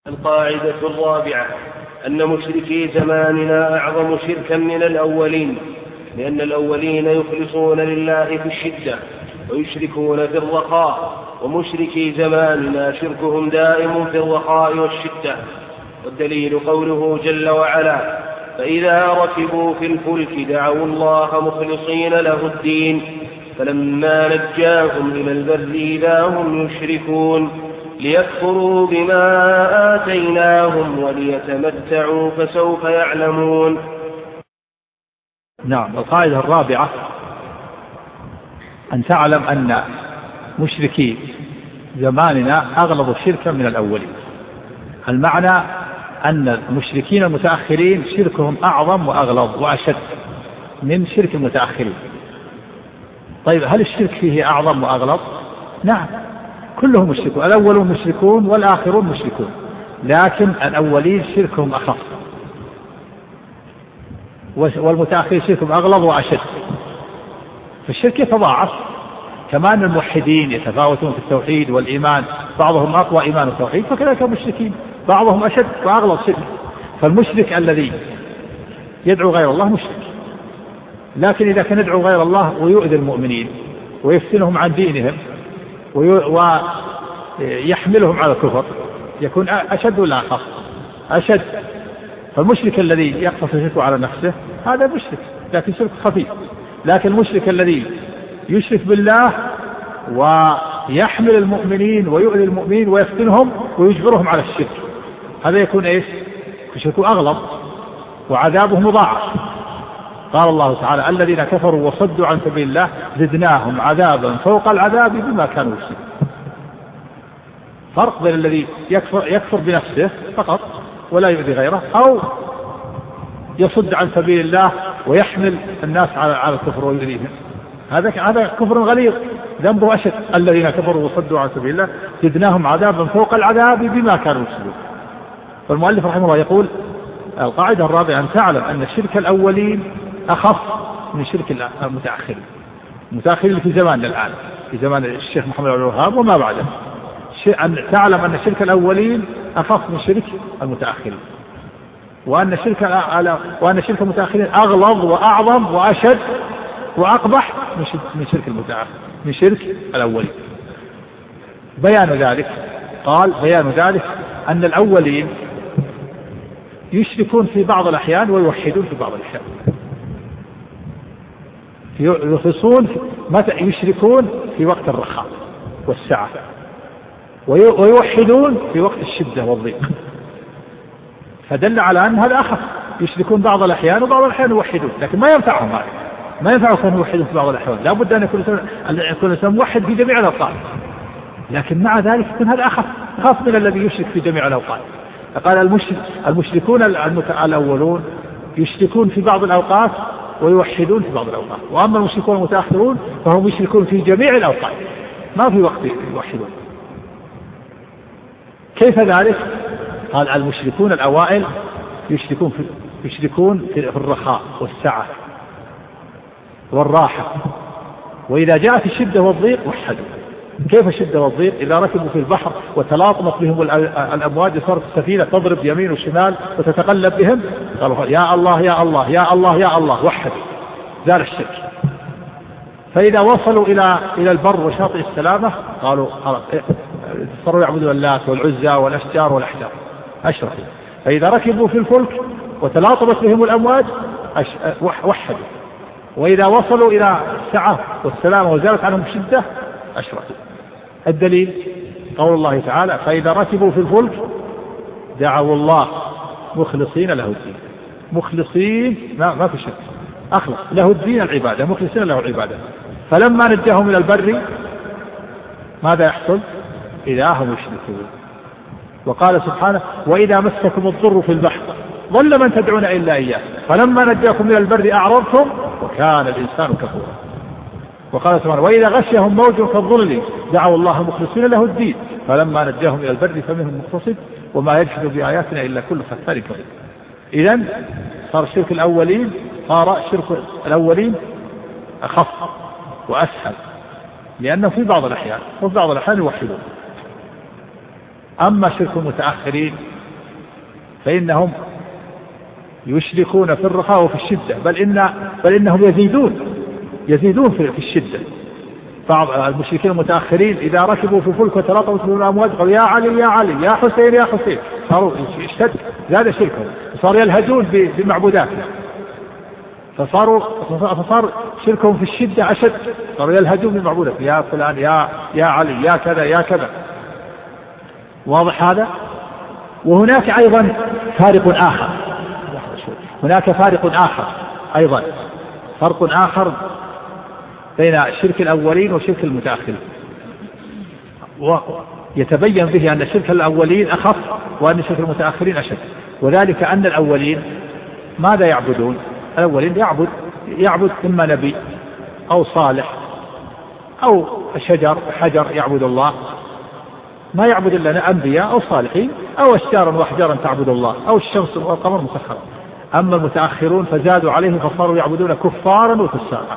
القاعدة الرابعة أن مشركي زماننا أعظم شركا من الأولين، لأن الأولين يخلصون لله في الشدة ويشركون في الرخاء، ومشركي زماننا شركهم دائم في الرخاء والشدة. والدليل قوله جل وعلا: فإذا ركبوا في الفلك دعوا الله مخلصين له الدين فلما نجاهم إلى البر إذا هم يشركون ليكفروا بما آتيناهم وليتمتعوا فسوف يعلمون. نعم. القاعدة الرابعة أن تعلم أن مشركي زماننا أغلظ شركا من الأولين. المعنى أن المشركين المتأخرين شركهم أعظم وأغلظ وأشد من شرك المتأخرين. طيب هل الشرك فيه أعظم وأغلظ؟ نعم، كلهم مشركون، الأولون مشركون والآخرون مشركون، لكن الأولين شركهم أخف والمتأخرين شركهم أغلظ وأشد، فالشرك يتضاعف. كمان الموحدين يتفاوتون في التوحيد والإيمان، بعضهم أقوى إيمان والتوحيد، فكذلك المشركين بعضهم أشد وأغلظ شرك. فالمشرك الذي يدعو غير الله مشرك، لكن إذا كان يدعو غير الله ويؤذي المؤمنين ويفتنهم عن دينهم ويحملهم على الكفر يكون أشد ولا أخف؟ أشد. فالمشرك الذي يقتصر شركه على نفسه هذا مشرك لكن شرك خفيف، لكن المشرك الذي يشرك بالله ويحمل المؤمنين ويؤذي المؤمنين ويفتنهم ويجبرهم على الشرك هذا يكون إيش؟ شركه أغلظ وعذابه مضاعف. قال الله تعالى: الذين كفروا وصدوا عن سبيل الله زدناهم عذابا فوق العذاب بما كانوا يكسبون. فرق بين الذي يكفر بنفسه فقط ولا يؤذي غيره، أو يصد عن سبيل الله ويحمل الناس على الكفر ويؤذيهم، هذا كفر غليظ ذنبه أشد. الذين كفروا وصدوا عن سبيل الله زدناهم عذابا فوق العذاب بما كانوا يكسبون. فالمؤلف رحمه الله يقول: القاعدة الرابعة أن تعلم أن شرك الأولين أخف من شرك المتأخرين. المتأخرين في زماننا الآن، في زمان الشيخ محمد عبد الوهاب وما بعده، أن تعلم أن شرك الأولين أخف من شرك المتأخرين، وأن شرك المتأخرين أغلظ وأعظم وأشد وأقبح من شرك الأولين. بيان ذلك قال: بيان ذلك أن الأولين يشركون في بعض الأحيان ويوحدون في بعض الأحيان. يشركون في وقت الرخاء والسعة، ويوحدون في وقت الشدة والضيق، فدل على أن هذا أخف. يشركون بعض الأحيان وبعض الأحيان يوحدون، لكن ما ينفعهم هذا، ما ينفعهم أن يوحدون في بعض الأحيان. لا بد أن يكون الإنسان موحد في جميع الأوقات، لكن مع ذلك يكون هذا أخف من الذي يشرك في جميع الأوقات. فقال: المشركون الأولون يشركون في بعض الأوقات ويوحدون في بعض الأوقات، وأما المشركون المتأخرون فهم يشركون في جميع الأوقات ما في وقت يوحدون. كيف ذلك؟ قال: المشركون الأوائل يشركون في الرخاء والسعة والراحة، وإذا جاءت الشدة والضيق وحدوا. كيف الشدة والضيق؟ إذا ركبوا في البحر وتلاطمت بهم الأمواج صارت السفينة تضرب يمين وشمال وتتقلب بهم، قالوا: يا الله يا الله يا الله يا الله، وحدوا، زال الشرك. فإذا وصلوا إلى البر وشاطئ السلامة قالوا: صاروا يعبدون اللات والعزى والأشجار والأحجار، أشركوا. فإذا ركبوا في الفلك وتلاطمت بهم الأمواج وحدوا. وإذا وصلوا إلى السعة والسلامة وزالت عنهم الشدة أشركوا. الدليل قول الله تعالى: فإذا ركبوا في الفلك دعوا الله مخلصين له الدين. مخلصين ما في شك، أخلص له الدين العبادة، مخلصين له العبادة. فلما نجاهم إلى البر ماذا يحصل؟ إذا هم يشركون. وقال سبحانه: وإذا مسكم الضر في البحر ضل من تدعون إلا إياه فلما نجاكم إلى البر أعرضتم وكان الإنسان كفورا. وقال سبحانه: وإذا غشيهم موج كالظلل دعوا الله مخلصين له الدين فلما نجاهم إلى البر فمنهم مقتصد وما يجحد بآياتنا إلا كل ختار كبير. إذن صار شرك الأولين أخف وأسهل، لأنه في بعض الأحيان يوحدون. أما شرك المتأخرين فإنهم يشركون في الرخاء وفي الشدة، بل إنهم يزيدون في الشدة. بعض المشركين المتأخرين إذا ركبوا في فلك وتلاطموا في الأمواج قالوا يا علي يا علي يا حسين يا حسين، صاروا اشتد، زاد شركهم، صاروا يلهجون بمعبودات، فصار شركهم في الشدة أشد، صاروا يلهجون بمعبودات، يا فلان يا علي يا كذا يا كذا. واضح هذا؟ وهناك أيضا فارق آخر، هناك فارق آخر أيضا، فرق آخر بين شرك الأولين وشرك المتأخرين، ويتبين به أن شرك الأولين أخف وأن شرك المتأخرين أشد. وذلك أن الأولين ماذا يعبدون؟ الأولين يعبد إما نبي أو صالح أو حجر يعبد الله، ما يعبد إلا أنبياء أو صالحين أو أشجارا وأحجارا تعبد الله أو الشمس والقمر مسخرة. أما المتأخرون فزادوا عليه فصاروا يعبدون كفارا وفساقا.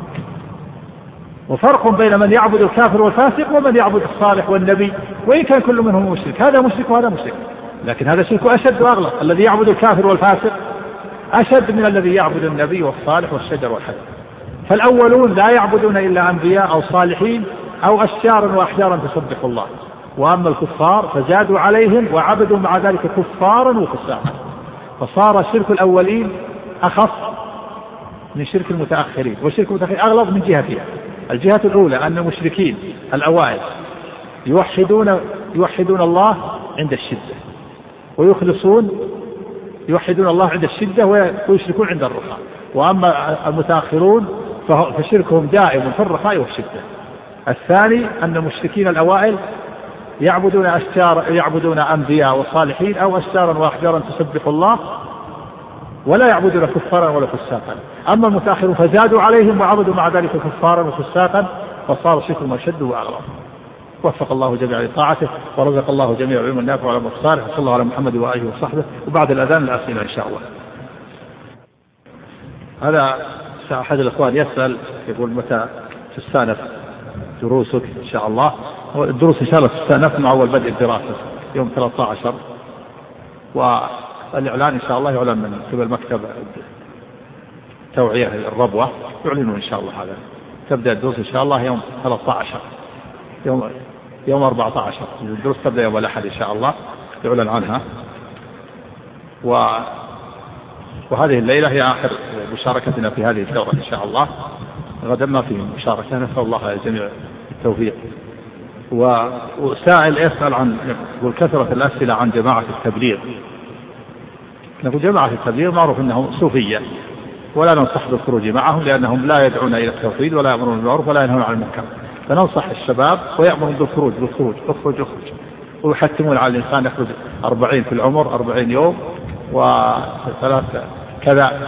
وفرق بين من يعبد الكافر والفاسق ومن يعبد الصالح والنبي، وإن كان كل منهم مشرك، هذا مشرك وهذا مشرك، لكن هذا شرك أشد وأغلظ. الذي يعبد الكافر والفاسق أشد من الذي يعبد النبي والصالح والشجر والحجر. فالأولون لا يعبدون إلا أنبياء أو صالحين أو أشجارا وأحجارا تسبح الله، وأما الكفار فزادوا عليهم وعبدوا مع ذلك كفارا وفساقا، فصار شرك الأولين أخف من شرك المتأخرين. وشرك المتأخرين أغلظ من جهتها. الجهة الأولى أن المشركين الأوائل يوحدون الله عند الشدة، يوحدون الله عند الشدة ويشركون عند الرخاء. وأما المتأخرون فشركهم دائم في الرخاء والشدة. الثاني أن المشركين الأوائل يعبدون أنبياء وصالحين أو أشجارا وأحجارا تسبح الله، ولا يعبدون كفارا ولا فساقا. أما المتأخرون فزادوا عليهم وعبدوا مع ذلك كفارا وفساقا، فصار شركهم أشد وأغلظ. وفق الله جميعا لطاعته، ورزق الله جميع العلم النافع وعلى الصالح. صلى الله على محمد وآله وصحبه. وبعد الأذان الأسئلة إن شاء الله. هذا أحد الأخوان يسأل يقول متى تستأنف دروسك إن شاء الله؟ الدروس إن شاء الله تستأنف مع أول بدء الدراسة يوم 13، والإعلان إن شاء الله يعلن من قبل مكتب توعية الربوة، يعلنون إن شاء الله هذا. تبدأ الدروس إن شاء الله يوم 13، يوم 14 الدروس تبدأ يوم الأحد إن شاء الله، يعلن عنها. وهذه الليلة هي آخر مشاركتنا في هذه الدورة إن شاء الله، غدا ما في مشاركة، نسأل الله الجميع التوفيق. وسائل يسأل عن كثرة الأسئلة عن جماعة التبليغ. نقول جماعة التبليغ معروف أنهم صوفية، ولا ننصح بالخروج معهم لأنهم لا يدعون إلى التوحيد ولا يأمرون بالمعروف ولا ينهون عن المنكر. فننصح الشباب ويأمرون بالخروج اخرج، ويحتمون على الإنسان يخرج 40 في العمر 40 يوم وثلاث كذا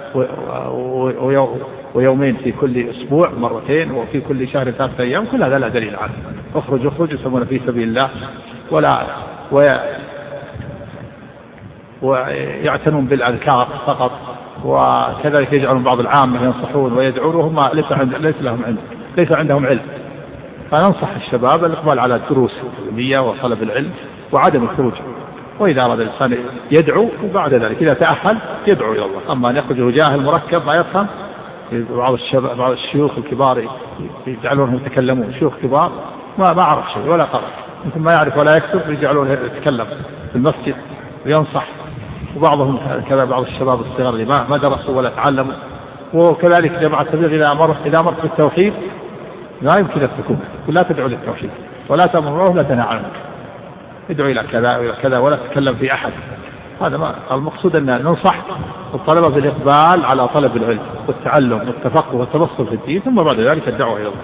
ويومين في كل أسبوع مرتين، وفي كل شهر 3 أيام. كل هذا لا دليل عنه. اخرج يسمون في سبيل الله ويعتنون بالأذكار فقط، وكذلك يجعلون بعض العامة ينصحون ويدعون وهم ليس عندهم علم. فننصح الشباب الإقبال على الدروس العلمية وطلب العلم وعدم الخروج. وإذا أراد الإنسان يدعو، وبعد ذلك إذا تأهل يدعو إلى الله. أما أن يخرج جاهل مركب ما يفهم، بعض الشيوخ الكبار يجعلونهم يتكلمون، شيوخ كبار ما عرف شيء ولا قرأ، مثل ما يعرف ولا يكتب، يجعلونه يتكلم في المسجد وينصح. وبعضهم كذا بعض الشباب الصغار اللي ما درسوا ولا تعلموا. وكذلك جماعة التبليغ إذا أمرت بالتوحيد لا يمكن السكوت، لا تدعو للتوحيد ولا تأمر ولا تنهى عنه، ادعو إلى كذا وإلى كذا ولا تتكلم في أحد. هذا ما المقصود، أن ننصح الطلبة بالإقبال على طلب العلم والتعلم والتفقه والتبصر في الدين، ثم بعد ذلك الدعوة إلى الله.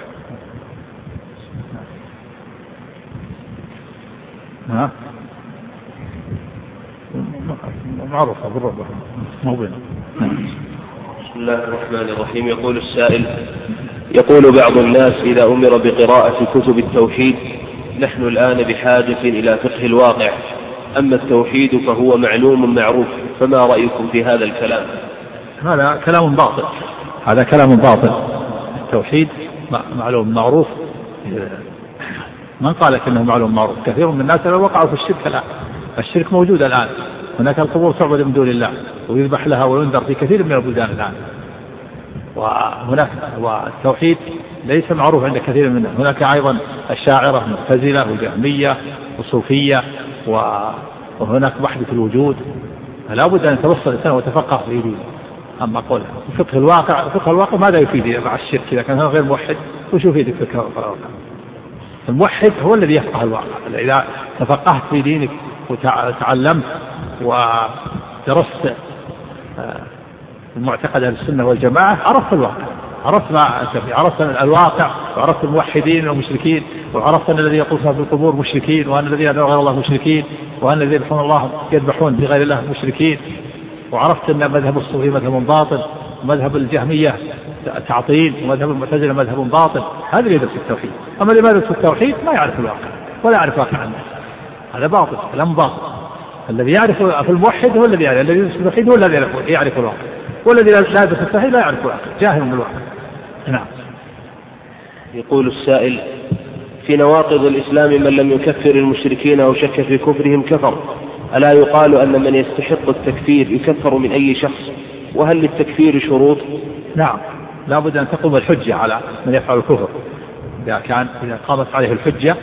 معروفة بالرب مو بينه. بسم الله الرحمن الرحيم. يقول السائل: يقول بعض الناس إذا أمر بقراءة كتب التوحيد: نحن الآن بحاجة إلى فقه الواقع، أما التوحيد فهو معلوم معروف، فما رأيكم في هذا الكلام؟ هذا كلام باطل، هذا كلام باطل. التوحيد معلوم معروف، من قال إنه معلوم معروف؟ كثير من الناس لو وقعوا في الشرك الآن، الشرك موجود الآن، هناك القبور تعبد من دون الله ويذبح لها وينذر في كثير من البلدان الآن. وهناك والتوحيد ليس معروف عند كثير منهم. هناك أيضا الشاعرة المعتزلة وجهمية وصوفية وهناك وحدة الوجود. فلا بد أن يتوصل الإنسان وتفقه في دينه. أما قول فقه الواقع ماذا يفيد مع الشرك إذا كان غير موحد؟ وش يفيد فقه الواقع؟ الموحد هو الذي يفقه الواقع. إذا تفقهت في دينك وتعلمت ودرست المعتقد أهل السنة والجماعة عرفت الواقع، عرفت الواقع، وعرفت الموحدين والمشركين، وعرفت أن الذين يقولون في القبور مشركين، وأن الذين يدعون غير الله مشركين، وأن الذين يدعون الله يذبحون بغير الله مشركين، وعرفت أن مذهب الصوفي مذهب باطل، ومذهب الجهمية تعطيل، ومذهب المعتزلة مذهب باطل. هذا اللي يدرس التوحيد. أما اللي ما يدرس التوحيد ما يعرف الواقع ولا يعرف واقع الناس. هذا باطل، كلام باطل. الذي يعرف في الموحد هو الذي يعرف، الذي يدرس التوحيد هو الذي يعرف الواقع، والذي لا يدرس التوحيد لا يعرف الواقع، جاهل من الواقع. نعم. يقول السائل: في نواقض الإسلام من لم يكفر المشركين أو شك في كفرهم كفر، ألا يقال أن من يستحق التكفير يكفر من أي شخص؟ وهل للتكفير شروط؟ نعم، لا بد أن تقوم الحجة على من يفعل الكفر. إذا قامت عليه الحجة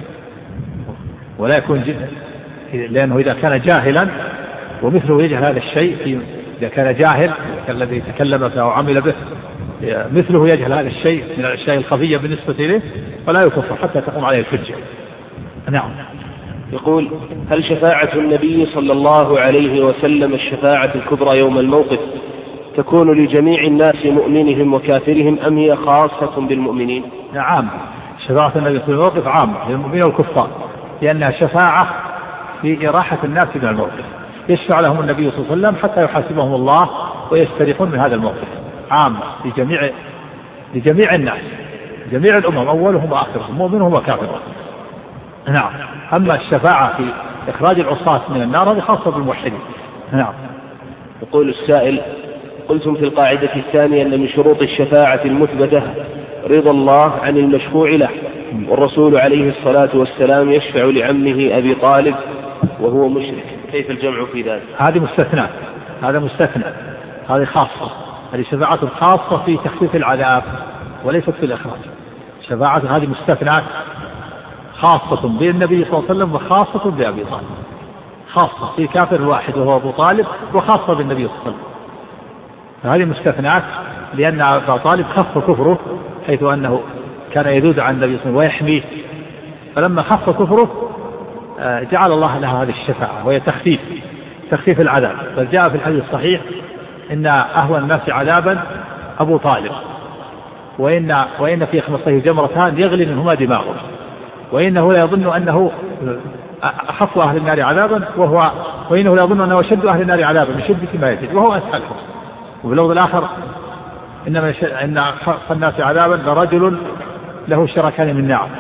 ولا يكون لأنه إذا كان جاهلا ومثله يجهل هذا الشيء، إذا كان جاهل الذي تكلم فيه وعمل به مثله يجهل هذا الشيء من الأشياء الخفية بالنسبة إليه فلا يكفر حتى تقوم عليه الحجة. نعم. يقول: هل شفاعة النبي صلى الله عليه وسلم الشفاعة الكبرى يوم الموقف تكون لجميع الناس مؤمنهم وكافرهم أم هي خاصة بالمؤمنين؟ نعم، شفاعة النبي في الموقف عامة للمؤمنين والكفار، لأنها شفاعة في إراحة الناس من الموقف. يشفع لهم النبي صلى الله عليه وسلم حتى يحاسبهم الله ويستريحون من هذا الموقف. عامة لجميع الناس، جميع الأمم، أولهم وآخرهم، مؤمنهم وكافرهم. نعم. أما الشفاعة في إخراج العصاة من النار هذه خاصة بالموحدين. نعم. يقول السائل: قلتم في القاعدة الثانية أن من شروط الشفاعة المثبتة رضا الله عن المشفوع له، والرسول عليه الصلاة والسلام يشفع لعمه أبي طالب وهو مشرك، كيف الجمع في ذلك؟ هذه مستثنى، هذا مستثنى، هذه خاصة، هذه شفاعة خاصة في تخفيف العذاب وليست في الإخراج. شفاعة هذه مستثنى خاصة بالنبي صلى الله عليه وسلم وخاصة بأبي طالب، خاصة في كافر واحد وهو أبو طالب، وخاصة بالنبي صلى الله عليه وسلم. فهذه مستثنات لأن أبا طالب خف كفره حيث أنه كان يذود عن النبي صلى الله عليه وسلم ويحميه، فلما خف كفره جعل الله لها هذه الشفاعة وهي تخفيف العذاب. بل جاء في الحديث الصحيح إن أهون الناس عذابا أبو طالب، وإن في خمصيه جمرتان يغلي منهما دماغه، وإنه لا يظن أنه أخف أهل النار عذابا وإنه لا يظن أنه أشد أهل النار عذابا من شدة ما يجد وهو أسهلهم. وفي اللفظ الآخر إن أخف الناس عذابا لرجل له شركان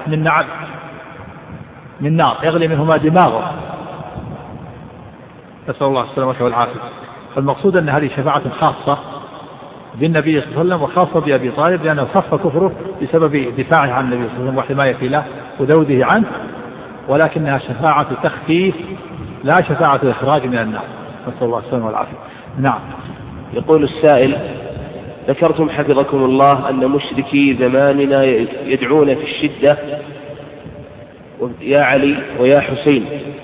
من نار يغلي منهما دماغه، نسأل الله السلامة والعافية. فالمقصود أن هذه شفاعة خاصة بالنبي صلى الله عليه وسلم وخاصة بأبي طالب لأنه خف كفره بسبب دفاعه عن النبي صلى الله عليه وسلم وحمايته له وذوده عنه، ولكنها شفاعة تخفيف لا شفاعة إخراج من النار، نسأل الله السلامة والعافية. نعم. يقول السائل: ذكرتم حفظكم الله أن مشركي زماننا يدعون في الشدة يا علي ويا حسين،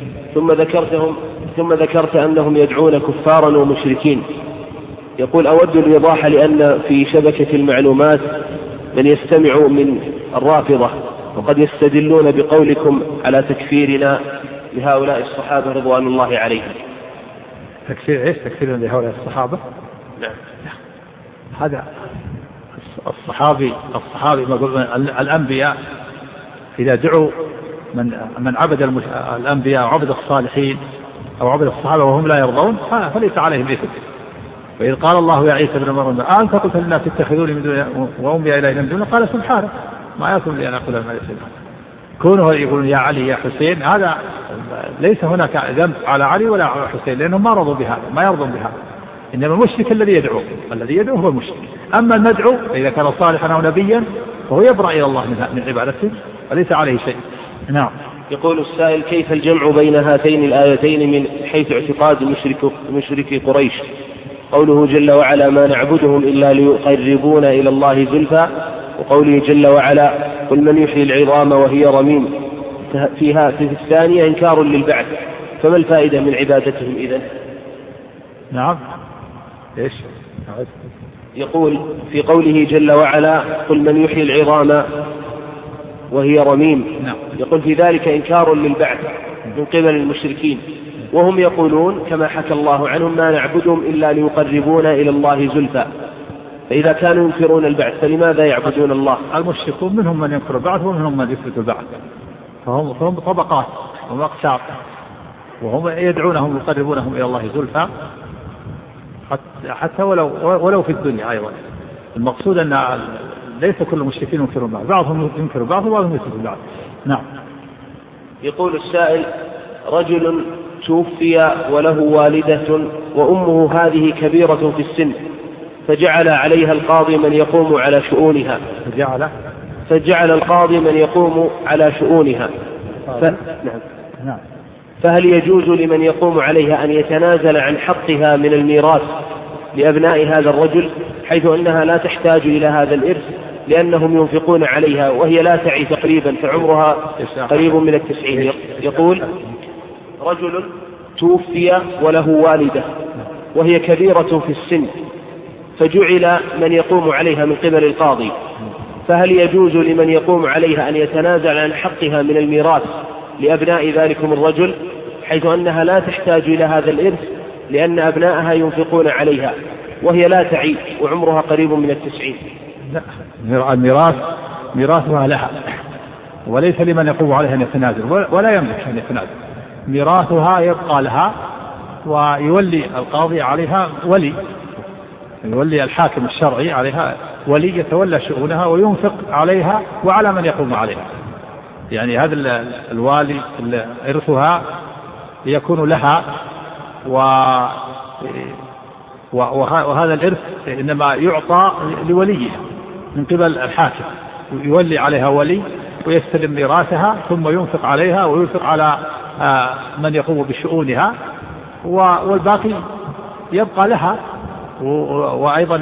ثم ذكرت أنهم يدعون كفارا ومشركين. يقول: أود الإيضاح لأن في شبكة المعلومات من يستمع من الرافضة وقد يستدلون بقولكم على تكفيرنا لهؤلاء الصحابة رضوان الله عليهم. تكفير إيش؟ تكفير لهؤلاء الصحابة؟ نعم. هذا الصحابي الأنبياء إذا دعوا من عبد الأنبياء وعبد الصالحين أو عبد الصحابة وهم لا يرضون فليس عليهم إثم. وإذ قال الله يا عيسى ابن مريم أنت قلت للناس اتخذوني من دون وأمي إلهي من دونه قال سبحانه ما يكون لي أن أقول ما ليس لي. كونه يقولون يا علي يا حسين هذا ليس هناك ذنب على علي ولا على حسين لأنهم ما رضوا بهذا، ما يرضون بهذا. إنما المشرك الذي يدعو هو المشرك. أما المدعو إذا كان صالحا أو نبيا فهو يبرأ إلى الله من عبادته وليس عليه شيء. نعم. يقول السائل: كيف الجمع بين هاتين الآيتين من حيث اعتقاد مشركي قريش؟ قوله جل وعلا: ما نعبدهم إلا ليقربونا إلى الله زلفى، وقوله جل وعلا: قل من يحيي العظام وهي رميم. في الثانية إنكار للبعث، فما الفائدة من عبادتهم إذن؟ نعم. إيش؟ يقول في قوله جل وعلا: قل من يحيي العظام وهي رميم، نعم. يقول في ذلك إنكار للبعث من قبل المشركين، وهم يقولون كما حكى الله عنهم: ما نعبدهم إلا ليقربونا إلى الله زلفى. فإذا كانوا ينكرون البعث فلماذا يعبدون الله؟ المشركون منهم من ينكر البعث ومنهم من يثبت البعث، فهم طبقات وأقسام، وهم يدعونهم يقربونهم إلى الله زلفى حتى ولو في الدنيا أيضا. المقصود أن ليس كل المشركين ينكرون بعض، بعضهم ينكر بعض وبعضهم يثبت بعض. نعم. يقول السائل: رجل توفي وله والدة وأمه هذه كبيرة في السن، فجعل عليها القاضي من يقوم على شؤونها. فجعل القاضي من يقوم على شؤونها. نعم. فهل يجوز لمن يقوم عليها أن يتنازل عن حقها من الميراث لأبناء هذا الرجل، حيث أنها لا تحتاج إلى هذا الإرث لأنهم ينفقون عليها وهي لا تعي تقريبا، فعمرها قريب من 90. يقول: رجل توفي وله والدة وهي كبيرة في السن، فجعل من يقوم عليها من قبل القاضي، فهل يجوز لمن يقوم عليها أن يتنازل عن حقها من الميراث لأبناء ذلكم الرجل، حيث أنها لا تحتاج إلى هذا الإرث لأن أبنائها ينفقون عليها وهي لا تعي وعمرها قريب من 90؟ لا، ميراثها لها، وليس لمن يقوم عليها أن يتنازل، ولا يملك أن يتنازل. ميراثها يبقى لها، ويولي القاضي عليها ولي، يولي الحاكم الشرعي عليها ولي يتولى شؤونها وينفق عليها وعلى من يقوم عليها. يعني هذا الوالي إرثها يكون لها، وهذا الإرث إنما يعطى لوليها من قبل الحاكم، يولي عليها ولي ويستلم ميراثها ثم ينفق عليها وينفق على من يقوم بشؤونها، والباقي يبقى لها. وأيضا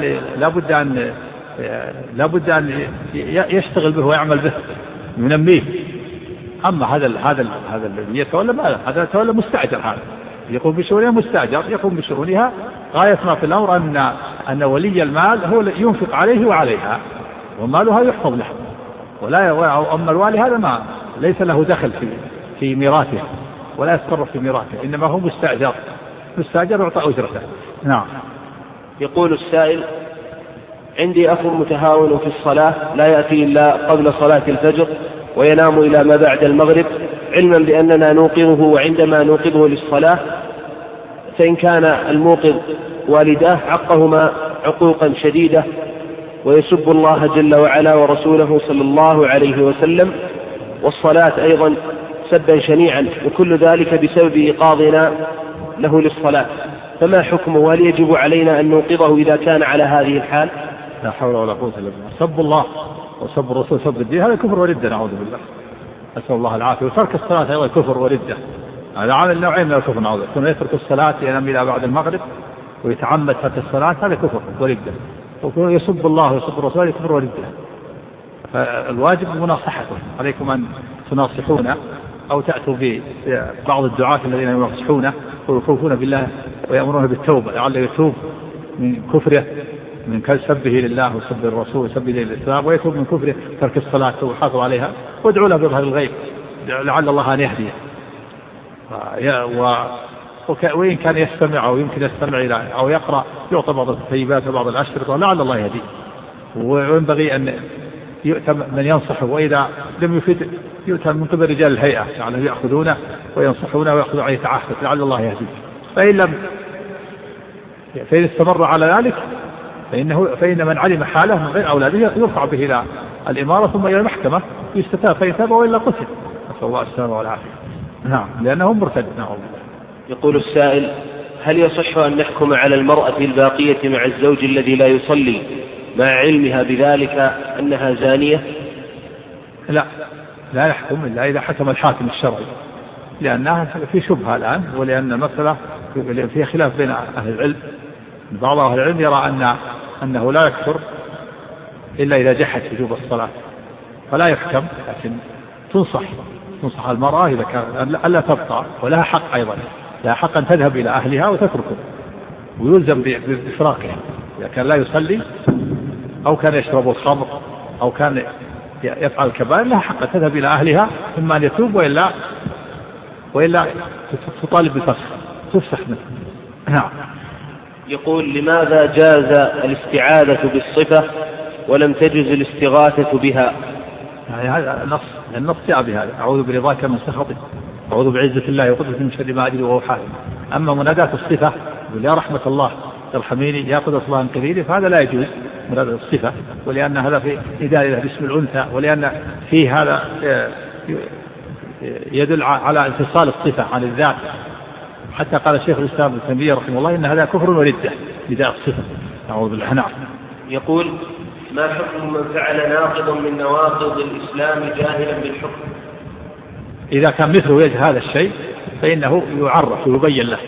لابد أن يشتغل به ويعمل به، ينميه. أما هذا الذي يتولى ماذا؟ هذا يتولى مستأجر، هذا يقوم بشؤونها مستأجر، يقوم بشؤونها. غاية ما في الأمر أن ولي المال هو ينفق عليه وعليها، ومالها يحفظ له. أما الوالي هذا ما ليس له دخل في ميراثه ولا يتصرف في ميراثه، إنما هو مستأجر يعطى أجرته. نعم. يقول السائل: عندي أخ متهاون في الصلاة، لا يأتي إلا قبل صلاة الفجر وينام إلى ما بعد المغرب، علما بأننا نوقظه، وعندما نوقظه للصلاة فإن كان الموقظ والداه عقهما عقوقا شديدة، ويسب الله جل وعلا ورسوله صلى الله عليه وسلم، والصلاة أيضا سبا شنيعا، وكل ذلك بسبب إيقاظنا له للصلاة، فما حكمه؟ وهل يجب علينا أن نوقظه إذا كان على هذه الحال؟ لا حول ولا قوة إلا بالله. سب الله وسب الرسول سب الدين هذا كفر وردة، نعوذ بالله، أسأل الله العافية. وترك الصلاة أيضا كفر وردة، هذا عامل نوعين من الكفر، نعوذ بالله. يترك الصلاة ينام إلى بعد المغرب ويتعمد ترك الصلاة، هذا كفر وردة. وكون يسب الله ويسب الرسول كفر وردة. فالواجب مناصحته، عليكم أن تناصحونه أو تأتوا ببعض الدعاة الذين يناصحونه ويخوفون بالله ويأمرون بالتوبة لعله يتوب من كفره، من سبه لله وسب الرسول وسبه للإسلام، ويتوب من كفره ترك الصلاة ويحافظ عليها، وادعوا له بظهر الغيب لعل الله أن يهديه. وإن كان يستمع أو يمكن يستمع إلى أو يقرأ يعطى بعض التطيبات وبعض الأشرطة لعل الله يهديه. وينبغي أن يؤتى من ينصحه، وإذا لم يفيد يؤتى من قبل رجال الهيئة لعلهم يأخذونه وينصحونه ويأخذوا عليه تعهد لعل الله يهديه. فإن استمر على ذلك فإن من علم حاله من غير أولاده يرفع به إلى الإمارة ثم إلى المحكمة يستتاب، فإن تاب وإلا قتل، نسأل الله السلامة والعافية. نعم، لأنهم مرتد. نعم. يقول السائل: هل يصح أن نحكم على المرأة الباقية مع الزوج الذي لا يصلي مع علمها بذلك أنها زانية؟ لا، لا يحكم إلا إذا حكم الحاكم الشرعي، لأنها في شبهة الآن، ولأن المسألة فيها خلاف بين أهل العلم. بعض أهل العلم يرى أنه لا يكفر إلا إذا جحد وجوب الصلاة، فلا يحكم، لكن تنصح المرأة إذا كان ألا تبقى، ولها حق أيضا، لها حق أن تذهب إلى أهلها وتتركه، ويلزم بإفراقها إذا كان لا يصلي أو كان يشرب الخمر أو كان يفعل الكبائر، لها حق أن تذهب إلى أهلها، إما أن يتوب وإلا تطالب بالفسخ، تفسخ منه. نعم. يقول: لماذا جاز الاستعاذة بالصفة ولم تجز الاستغاثة بها؟ يعني هذا النص جاء بهذا: أعوذ برضاك من سخطك، أعوذ بعزة الله وقدرته من شر ما أجري وهو حاذر. أما مناداة الصفة يا رحمة الله ارحميني يا قدرة الله انقذيني، فهذا لا يجوز مناداة الصفة، ولأن هذا في نداء باسم الأنثى، ولأن فيه هذا يدل على انفصال الصفة عن الذات. حتى قال الشيخ الإسلام ابن تيمية رحمه الله إن هذا كفر وردة نداء الصفة. أعوذ بالله. نعم. يقول: ما حكم من فعل ناقضا من نواقض الإسلام جاهلا بالحكم؟ إذا كان مثله يجهل هذا الشيء فإنه يعرف ويبين له،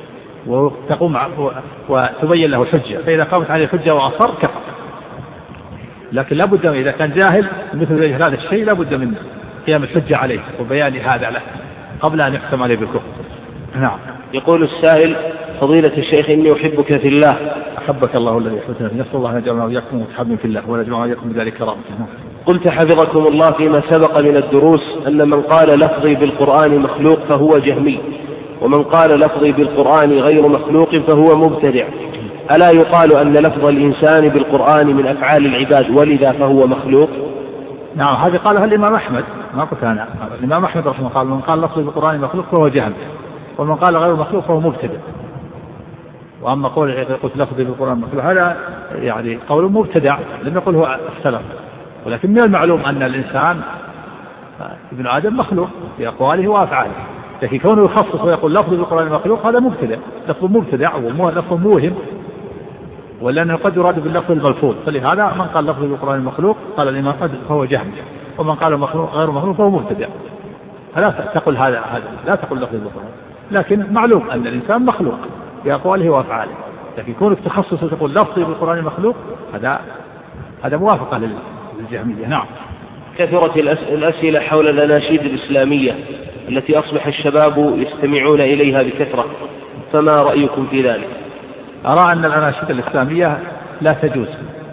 وتبين له الحجة، فإذا قامت عليه الحجة وأصر كفر. لكن لابد إذا كان جاهل مثل يجهل هذا الشيء لابد من قيام الحجة عليه وبيان هذا له قبل أن يحكم عليه بالكفر. نعم. يقول السائل: فضيلة الشيخ، إني أحبك في الله. أحبك الله الذي أحببتنا فيه، نسأل الله أن يجعلنا وإياكم متحابين في الله ونجمعنا وإياكم بذلك كرامته. قلت حفظكم الله فيما سبق من الدروس أن من قال لفظي بالقرآن مخلوق فهو جهمي، ومن قال لفظي بالقرآن غير مخلوق فهو مبتدع، ألا يقال أن لفظ الإنسان بالقرآن من أفعال العباد ولذا فهو مخلوق؟ نعم، هذه قالها الإمام أحمد، ما قلت أنا. الإمام أحمد رحمه الله قال: من قال لفظي بالقرآن مخلوق فهو جهمي، ومن قال غير مخلوق فهو مبتدع. وأما قول قلت لفظي بالقرآن مخلوق هذا يعني قول مبتدع، لم يقل هو السلف. ولكن من المعلوم أن الإنسان ابن آدم مخلوق في أقواله وأفعاله، لكن كونه يخصص ويقول لفظ بالقرآن مخلوق هذا مبتدع، لفظ مبتدع ولفظ موهم، ولأنه قد يراد باللفظ الملفوظ. فلهذا من قال لفظ بالقرآن مخلوق قال الإمام قد فهو جهمي، ومن قال مخلوق غير مخلوق فهو مبتدع. لا تقل هذا لا تقل لفظ بالقرآن، لكن معلوم أن الإنسان مخلوق في أقواله وأفعاله، لكن كونك تخصص وتقول لفظ بالقرآن مخلوق هذا موافقة للجهمية. نعم. كثرت الأسئلة حول الأناشيد الإسلامية التي أصبح الشباب يستمعون إليها بكثرة، فما رأيكم في ذلك؟ أرى أن الأناشيد الإسلامية لا تجوز،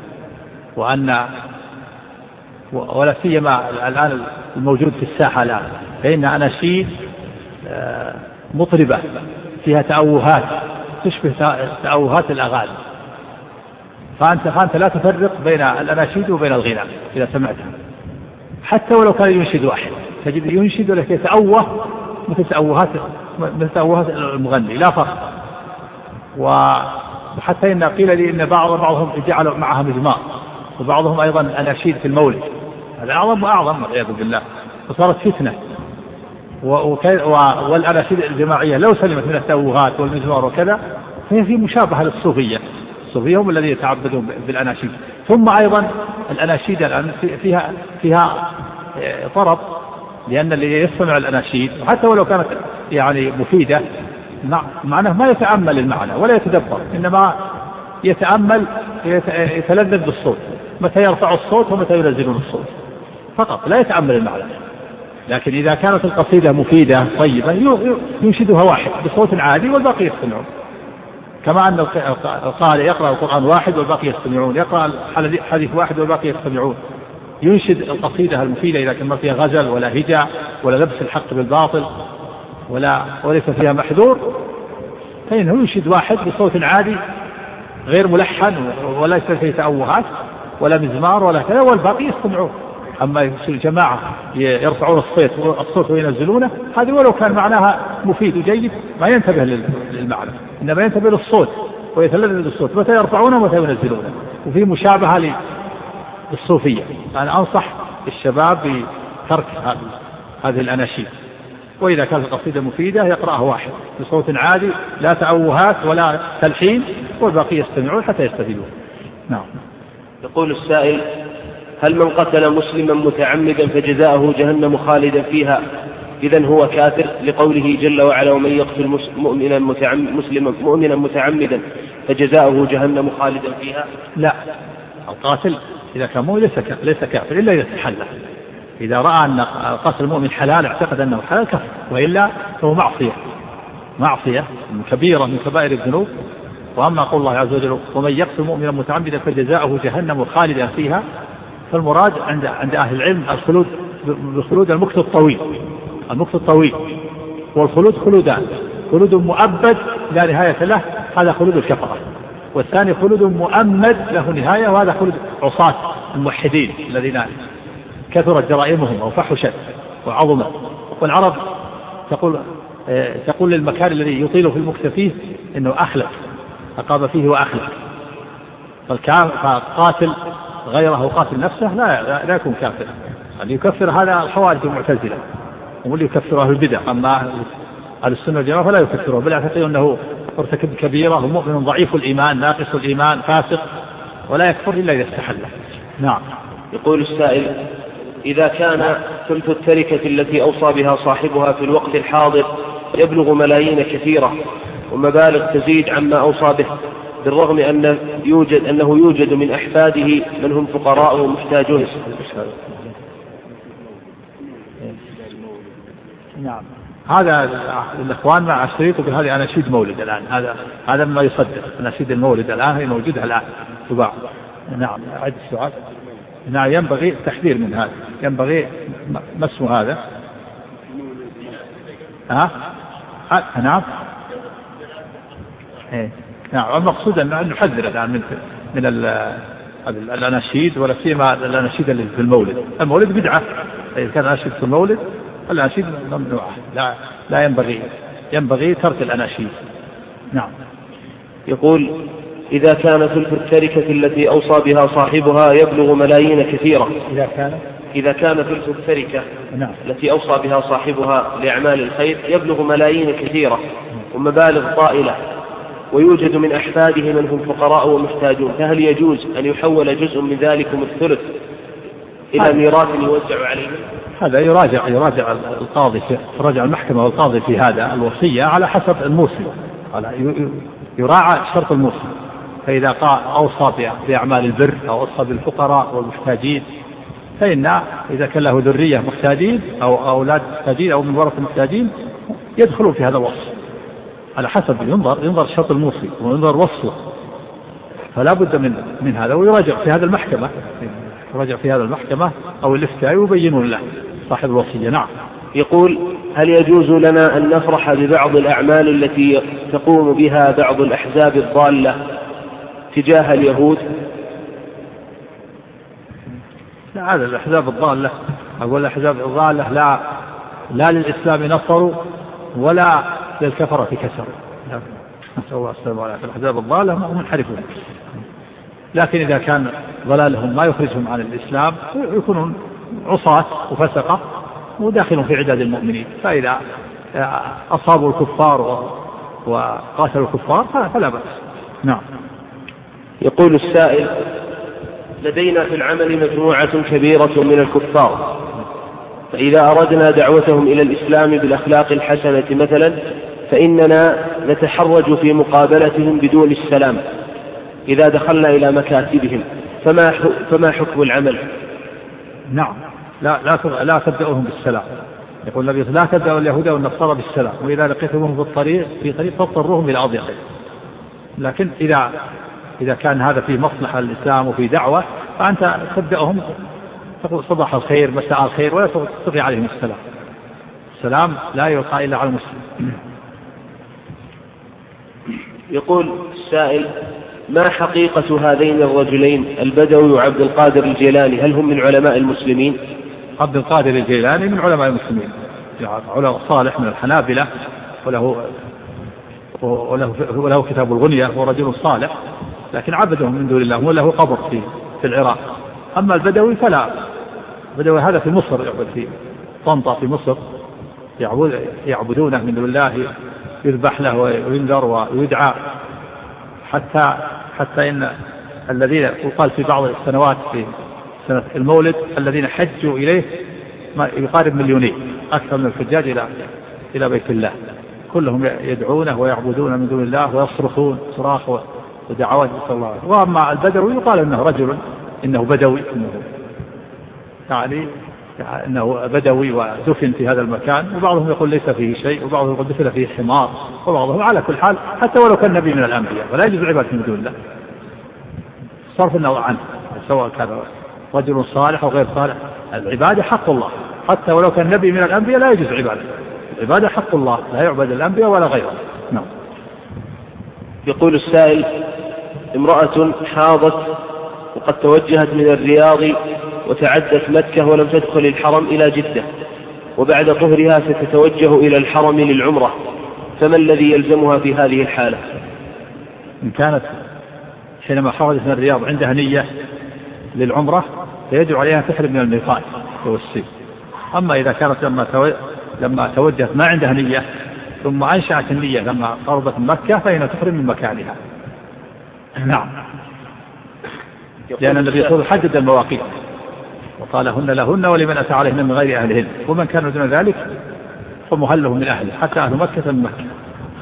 ولا سيما الآن الموجود في الساحة الآن، فإن أناشيد مطربة فيها تأوهات تشبه تأوهات الأغاني، فأنت لا تفرق بين الأناشيد وبين الغناء إذا سمعتها، حتى ولو كان ينشد واحد تجد ينشد ولكن يتأوه مثل تأوهات المغني، لا فرق. وحتى إن قيل لي إن بعضهم جعلوا معها مزمار، وبعضهم أيضا أناشيد في المولد، هذا أعظم وأعظم والعياذ بالله، وصارت فتنة. والأناشيد الجماعية لو سلمت من التأوهات والمزمار وكذا فهي في مشابهة للصوفية. الصوفية هم الذين يتعبدون بالأناشيد. ثم أيضا الأناشيد الآن فيها طرب، لأن اللي يستمع الأناشيد حتى ولو كانت يعني مفيدة معناه ما يتأمل المعنى ولا يتدبر، إنما يتأمل يتلذذ بالصوت، متى يرفع الصوت ومتى ينزلون الصوت فقط، لا يتأمل المعنى. لكن إذا كانت القصيدة مفيدة طيبة ينشدها واحد بصوت عادي والباقي يستمعون، كما أن القارئ يقرأ القرآن واحد والباقي يستمعون، يقرأ حديث واحد والباقي يستمعون. ينشد القصيدة المفيدة إذا كان ما فيها غزل ولا هجاء ولا لبس الحق بالباطل وليس فيها محذور، فإنه ينشد واحد بصوت عادي غير ملحن وليس فيه تأوهات ولا مزمار ولا كذا، والباقي يستمعون. أما الجماعة يرفعون الصوت وينزلونه، هذه ولو كان معناها مفيد وجيد ما ينتبه للمعنى، إنما ينتبه للصوت ويتلذذ بالصوت، متى يرفعونه ومتى ينزلونه. وفي مشابهة للصوفية. أنا أنصح الشباب بترك هذه الأناشيد، وإذا كانت القصيدة مفيدة يقرأها واحد بصوت عادي لا تأوهات ولا تلحين، والباقي يستمعون حتى يستفيدون. نعم. يقول السائل: هل من قتل مسلما متعمدا فجزاؤه جهنم خالدا فيها إذن هو كافر، لقوله جل وعلا ومن يقتل مؤمنا متعمدا فجزاؤه جهنم خالدا فيها؟ لا، القاتل إذا كان مؤمن ليس كافر إلا إذا استحله. إذا رأى أن قتل المؤمن حلال اعتقد أنه حلال كفر، وإلا فهو معصية كبيرة من كبائر الذنوب. وأما قول الله عز وجل ومن يقتل مؤمنا متعمدا فجزاؤه جهنم خالدا فيها، فالمراد عند أهل العلم الخلود بخلود المكث الطويل، والخلود خلودان: خلود مؤبد لا نهاية له، هذا خلود الكفرة، والثاني خلود مؤمد له نهاية، وهذا خلود عصاة الموحدين الذين كثرت جرائمهم أو فحشت وعظمت. والعرب تقول للمكان الذي يطيل في المكث فيه إنه أخلق، أقام فيه وأخلق. فالقاتل غيره وقاتل نفسه لا يكون كافر. اللي يكفر هذا الحوادث المعتزلة، واللي يكفر أهل البدع. أما أهل السنة والجماعة فلا يكفره، بل يعتقد أنه ارتكب كبيرة ومؤمن ضعيف الإيمان ناقص الإيمان فاسق، ولا يكفر إلا إذا استحله. نعم. يقول السائل: إذا كان ثلث التركة التي أوصى بها صاحبها في الوقت الحاضر يبلغ ملايين كثيرة ومبالغ تزيد عما أوصى به، بالرغم أنه يوجد من أحفاده من هم فقراء ومحتاجون. نعم. هذا الإخوان مع الشريط وقال هذه أناشيد مولد الآن، هذا ما يصدق. أناشيد المولد الآن هي موجودة الآن تباع. نعم. أعد السؤال. نعم. ينبغي التحذير من هذا، ينبغي مسح هذا. نعم. نعم. المقصود أن نحذر الآن من الأناشيد، ولا سيما الأناشيد اللي في المولد. المولد بدعة، إذا كان أناشيد في المولد الأناشيد ممنوعة، لا ينبغي ترك الأناشيد. نعم. يقول: إذا كان ثلث التركة التي أوصى بها صاحبها يبلغ ملايين كثيرة، إذا كان ثلث التركة التي أوصى بها صاحبها لأعمال الخير يبلغ ملايين كثيرة ومبالغ طائلة، ويوجد من أحفاده من هم فقراء ومحتاجون، فهل يجوز أن يحول جزء من ذلكم الثلث إلى ميراث يوزع عليهم؟ هذا يراجع القاضي، يراجع المحكمة والقاضي في هذا الوصية على حسب الموسم، يراعى شرط الموسم. فإذا أوصى بأعمال البر أو أوصى بالفقراء والمحتاجين، فإن إذا كان له ذرية محتاجين أو أولاد محتاجين أو من ورثة محتاجين يدخلوا في هذا الوصف على حسب ينظر شرط الموصي وينظر وصفه. فلا بد من هذا، ويراجع في هذا المحكمة أو الافتاء ويبينون له صاحب الوصية. نعم. يقول: هل يجوز لنا أن نفرح ببعض الأعمال التي تقوم بها بعض الأحزاب الضالة تجاه اليهود؟ لا، هذا الأحزاب الضالة أقول الأحزاب الضالة لا للإسلام نصروا ولا للكفرة كسروا. نسأل الله السلامة والعافية. الأحزاب الضالة هم منحرفون، لكن إذا كان ضلالهم ما يخرجهم عن الإسلام يكونون عصاة وفسقة وداخلون في عداد المؤمنين. فإذا أصابوا الكفار وقاتلوا الكفار فلا بأس. نعم. يقول السائل: لدينا في العمل مجموعة كبيرة من الكفار، فإذا أردنا دعوتهم إلى الإسلام بالأخلاق الحسنة مثلا فإننا نتحرج في مقابلتهم بدون السلام إذا دخلنا إلى مكاتبهم، فما حكم العمل؟ نعم. لا تبدأوهم بالسلام. يقول النبي: لا تبدأوا اليهود والنصارى بالسلام، وإذا لقيتموهم في طريق فاضطروهم إلى أضيقه. لكن إذا كان هذا في مصلحة الإسلام وفي دعوة فأنت تبدأهم تقول صباح الخير مساء الخير، ولا تطغي عليهم السلام لا يلقى إلا على المسلم. يقول السائل: ما حقيقة هذين الرجلين البدوي وعبد القادر الجيلاني؟ هل هم من علماء المسلمين؟ عبد القادر الجيلاني من علماء المسلمين، علماء صالح من الحنابلة، وله كتاب الغنية، هو رجل صالح لكن عبدهم من دون الله، وله قبر في العراق. أما البدوي فلا، البدوي هذا في مصر، يعبد في طنطا في مصر، يعبدونه من دون الله، يذبح له وينذر ويدعى، حتى إن الذين يقال في بعض السنوات في سنة المولد الذين حجوا إليه ما يقارب 2,000,000 أكثر من الحجاج إلى بيت الله، كلهم يدعونه ويعبدون من دون الله ويصرخون صراخ ودعوات صلى الله عليه وسلم. وأما البدوي يقال إنه رجل إنه بدوي، يعني أنه بدوي ودفن في هذا المكان، وبعضهم يقول ليس فيه شيء، وبعضهم يقول دفن فيه حمار، وبعضهم على كل حال حتى ولو كان نبي من الأنبياء فلا يجوز عبادة من دون الله صرف النظر عنه، سواء كان رجل صالح أو غير صالح. العبادة حق الله، حتى ولو كان نبي من الأنبياء لا يجوز عبادة. العبادة حق الله، لا يعبد الأنبياء ولا غيره. نعم. يقول السائل: امرأة حاضت وقد توجهت من الرياض وتعدت مكة ولم تدخل الحرم إلى جدة، وبعد طهرها ستتوجه إلى الحرم للعمرة، فما الذي يلزمها في هذه الحالة؟ إن كانت حينما خرجت من الرياض عندها نية للعمرة فيجب عليها تحرم من الميقات والسيف. أما إذا كانت لما توجهت ما عندها نية ثم أنشأت النية لما قربت من مكة فإنها تحرم من مكانها. نعم. لأن النبي صلى الله عليه وسلم حدد المواقيت وقال: هن لهن ولمن أتى عليهن من غير أهلهن، ومن كان دون ذلك فمهله من أهله حتى أهل مكة من مكة.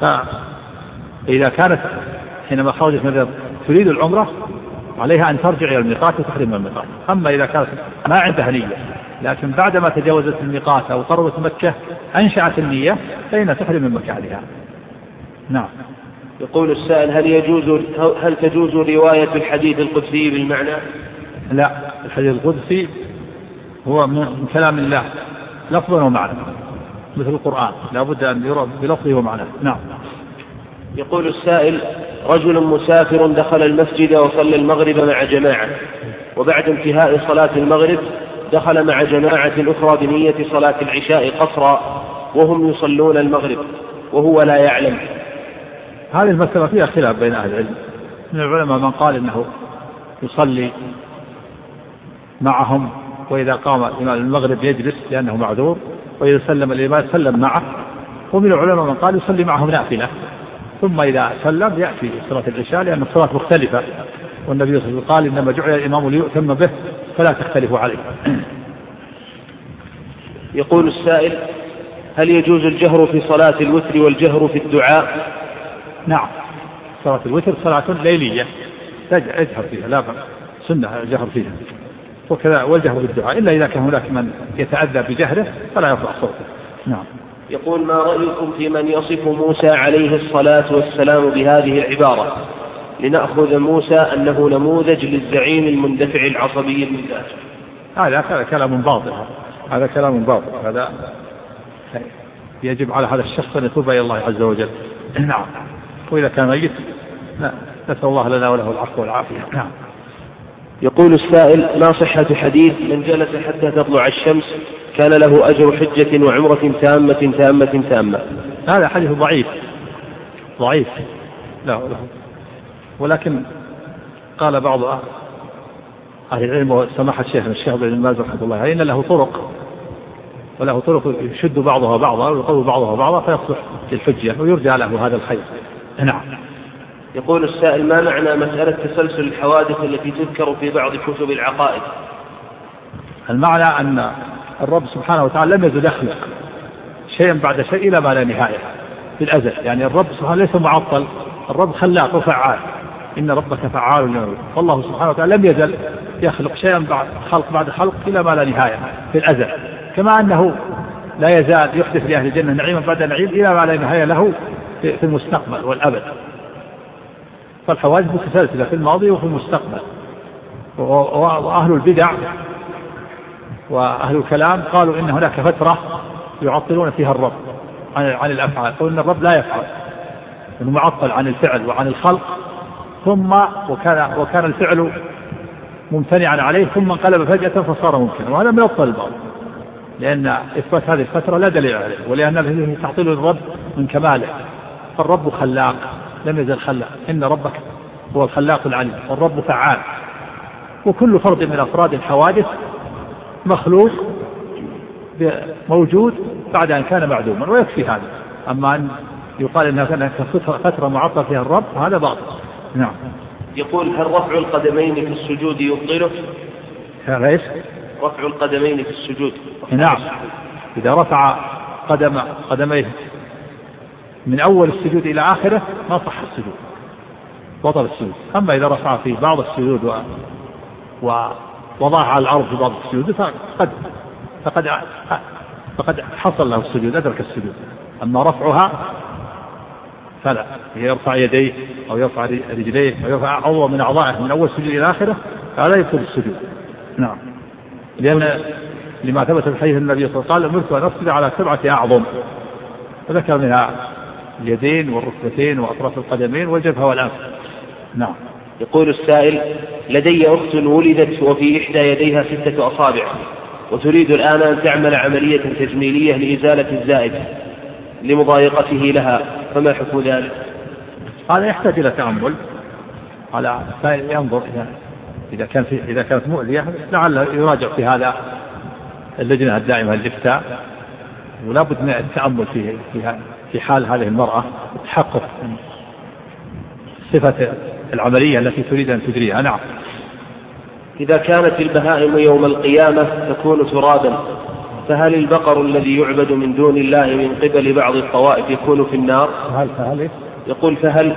فإذا كانت حينما خرجت من الرياض تريد العمرة عليها أن ترجع إلى الميقات وتحرم من الميقات. أما إذا كانت ما عندها نية لكن بعدما تجاوزت الميقات أو قربت مكة أنشأت النية فإنها تحرم من مكانها. نعم. يقول السائل: هل تجوز رواية الحديث القدسي بالمعنى؟ لا، الحديث القدسي هو من كلام الله لفظا ومعنى مثل القرآن، لا بد أن يرى بلفظه ومعنى. نعم. يقول السائل: رجل مسافر دخل المسجد وصلى المغرب مع جماعة، وبعد انتهاء صلاة المغرب دخل مع جماعة أخرى بنية صلاة العشاء قصرا وهم يصلون المغرب وهو لا يعلم. هذه المسألة فيها خلاف بين أهل العلم. من العلماء من قال إنه يصلي معهم، وإذا قام الإمام المغرب يجلس لأنه معذور، وإذا سلم الإمام سلم معه. ومن العلماء من قال يصلي معهم نافلة، ثم إذا سلم يأتي صلاة العشاء لأن الصلاة مختلفة، والنبي صلى الله عليه وسلم قال: إنما جعل الإمام ليؤتم به فلا تختلفوا عليه. يقول السائل: هل يجوز الجهر في صلاة الوتر والجهر في الدعاء؟ نعم، صلاة الوتر صلاة ليلية يجهر فيها، لا سنة الجهر فيها، وكذا والجهر بالدعاء، إلا إذا كان هناك من يتأذى بجهره فلا يرفع صوته. نعم. يقول: ما رأيكم في من يصف موسى عليه الصلاة والسلام بهذه العبارة: لنأخذ موسى أنه نموذج للزعيم المندفع العصبي المزاج؟ هذا كلام باطل، هذا كلام باطل، هذا يجب على هذا الشخص أن يتوب إلى الله عز وجل. نعم. وإذا كان ميت نسأل الله لنا وله العفو والعافية. نعم. يقول السائل: ما صحة حديث من جلس حتى تطلع الشمس كان له أجر حجة وعمرة تامة تامة تامة؟ هذا حديث ضعيف لا، ولكن قال بعض أهل العلم وسماحة الشيخ ابن باز رحمه الله عليه إن له طرق، وله طرق يشد بعضها بعضا ويقوي بعضها بعضا فيصلح للحجة ويرجع له هذا الخير. نعم. يقول السائل: ما معنى مسألة تسلسل الحوادث التي تذكر في بعض كتب العقائد؟ المعنى أن الرب سبحانه وتعالى لم يزل يخلق شيئا بعد شيء إلى ما لا نهاية في الأزل، يعني الرب سبحانه ليس معطل، الرب خلاق وفعال، إن ربك فعال لما يريد. والله سبحانه وتعالى لم يزل يخلق شيئا بعد خلق إلى ما لا نهاية في الأزل، كما أنه لا يزال يحدث لأهل الجنة نعيما بعد نعيم إلى ما لا نهاية له في المستقبل والأبد. فالحوادث متسلسلة في الماضي وفي المستقبل. وأهل البدع وأهل الكلام قالوا إن هناك فترة يعطلون فيها الرب عن الأفعال، قالوا إن الرب لا يفعل، إنه معطل عن الفعل وعن الخلق، ثم وكان الفعل ممتنعا عليه ثم انقلب فجأة فصار ممكنا، وهذا من أبطل الباطل، لأن إثبات هذه الفترة لا دليل عليه، ولأن هذه تعطيل الرب من كماله. فالرب خلاق لم يزل خلاق، إن ربك هو الخلاق العليم، والرب فعال، وكل فرد من أفراد الحوادث مخلوق موجود بعد أن كان معدوما، ويكفي هذا. أما أن يقال إنها فترة معطل فيها الرب هذا باطل. نعم. يقول: هل رفع القدمين في السجود يبطله؟ ايش؟ رفع القدمين في السجود. نعم، إذا رفع قدميه من أول السجود إلى آخره ما صح السجود، بطل السجود. أما إذا رفع في بعض السجود ووضعها على الأرض في بعض السجود فقد حصل له السجود، أدرك السجود. أما رفعها فلا، يرفع يديه أو يرفع رجليه أو يرفع عضو من أعضائه من أول السجود إلى آخره فلا يبطل السجود. نعم، لأن لما ثبت في حديث النبي صلى الله عليه وسلم: أمرت أن أسجد على 7 أعظم، وذكر منها اليدين والركبتين وأطراف القدمين والجبهة والأنف. نعم. يقول السائل: لدي أخت ولدت وفي إحدى يديها 6 أصابع، وتريد الآن أن تعمل عملية تجميلية لإزالة الزائد لمضايقته لها، فما حكم ذلك؟ هذا يحتاج إلى تأمل، على ينظر إذا كانت مؤذية لعله يراجع في هذا اللجنة الدائمة للإفتاء، ولا بد من التأمل في حال هذه المرأة تحقق صفة العملية التي تريد أن تجريها. نعم. إذا كانت البهائم يوم القيامة تكون ترابا، فهل البقر الذي يعبد من دون الله من قبل بعض الطوائف يكون في النار؟ يقول: فهل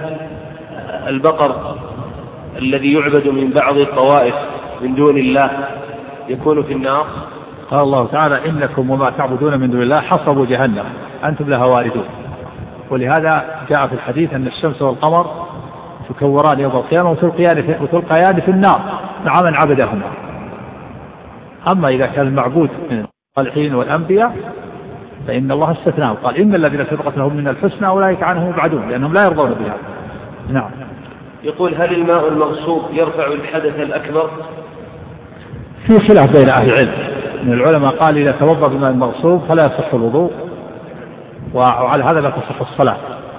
البقر الذي يعبد من بعض الطوائف من دون الله يكون في النار؟ قال الله تعالى: إنكم وما تعبدون من دون الله حصب جهنم أنتم لها واردون. ولهذا جاء في الحديث أن الشمس والقمر تكوران يوم القيامة وتلقيان في النار مع من عبدهما. أما إذا كان المعبود من الصالحين والأنبياء فإن الله استثناه، قال: إن الذين سبقت لهم من الحسنى أولئك عنهم يبعدون، لأنهم لا يرضون بها. نعم. يقول: هل الماء المغصوب يرفع الحدث الأكبر؟ في خلاف بين أهل العلم، من العلماء قال: إذا توضأ بالماء المغصوب فلا يصح الوضوء، وعلى هذا لا تصح الصلاة.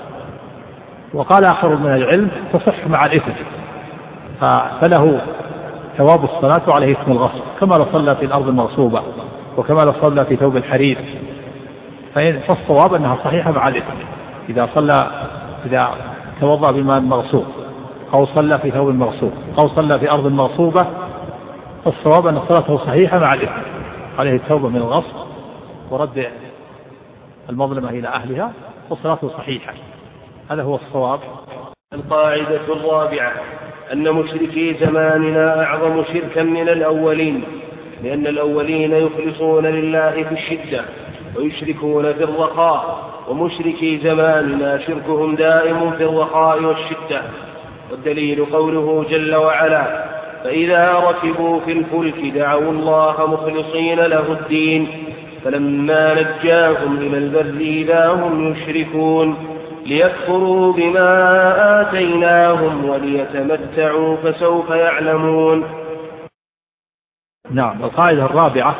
وقال آخر من العلم: تصح مع الإثم، فله ثواب الصلاة وعليه اسم الغصب، كما لو صلى في الأرض المغصوبة وكما لو صلى في ثوب الحرير. فالصواب أنها صحيحة مع الإثم. إذا توضأ بالماء المغصوب أو صلى في ثوب المغصوب أو صلى في أرض مغصوبة، فالصواب أن صلاته صحيحة مع الإثم، عليه التوبة من الغصب ورد المظلمة إلى أهلها، وصلاته صحيحة. هذا هو الصواب. القاعدة الرابعة: أن مشركي زماننا أعظم شركا من الأولين، لأن الأولين يخلصون لله في الشدة ويشركون في الرخاء، ومشركي زماننا شركهم دائم في الرخاء والشدة. والدليل قوله جل وعلا: فإذا ركبوا في الفلك دعوا الله مخلصين له الدين فلما نجاهم إلى البر إذا هم يشركون ليكفروا بما آتيناهم وليتمتعوا فسوف يعلمون. نعم. القاعدة الرابعة: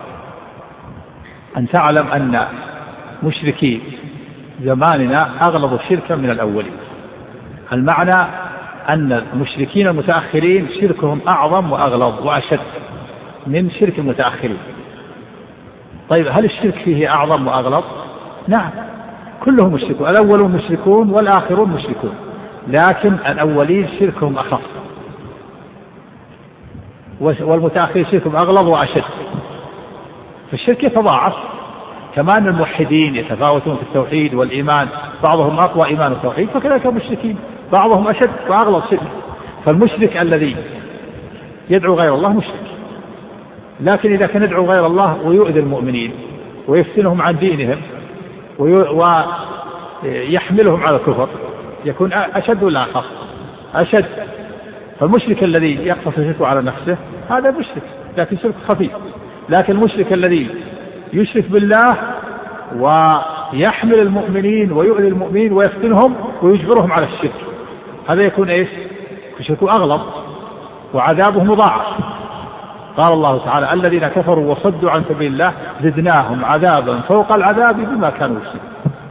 أن تعلم أن مشركي زماننا أغلظ شركا من الأولين. المعنى أن المشركين المتأخرين شركهم أعظم وأغلظ وأشد من شرك المتأخرين. طيب، هل الشرك فيه أعظم وأغلظ؟ نعم، كلهم مشركون، الأولون مشركون والآخرون مشركون، لكن الأولين شركهم أخف والمتأخرين شركهم أغلظ وأشد. فالشرك يتضاعف، كمان الموحدين يتفاوتون في التوحيد والإيمان، بعضهم أقوى إيمان وتوحيد، فكذلك المشركين بعضهم أشد وأغلظ شرك. فالمشرك الذي يدعو غير الله مشرك، لكن إذا كان يدعو غير الله ويؤذي المؤمنين ويفتنهم عن دينهم ويحملهم على الكفر يكون أشد ولا أخف؟ أشد. فالمشرك الذي يقتصر شركه على نفسه هذا مشرك، لكن شرك خفيف. لكن المشرك الذي يشرك بالله ويحمل المؤمنين ويؤذي المؤمنين ويفتنهم ويجبرهم على الشرك، هذا يكون إيش؟ شركه أغلظ وعذابه مضاعف. قال الله تعالى: الذين كفروا وصدوا عن سبيل الله زدناهم عذابا فوق العذاب بما كانوا يكسبون.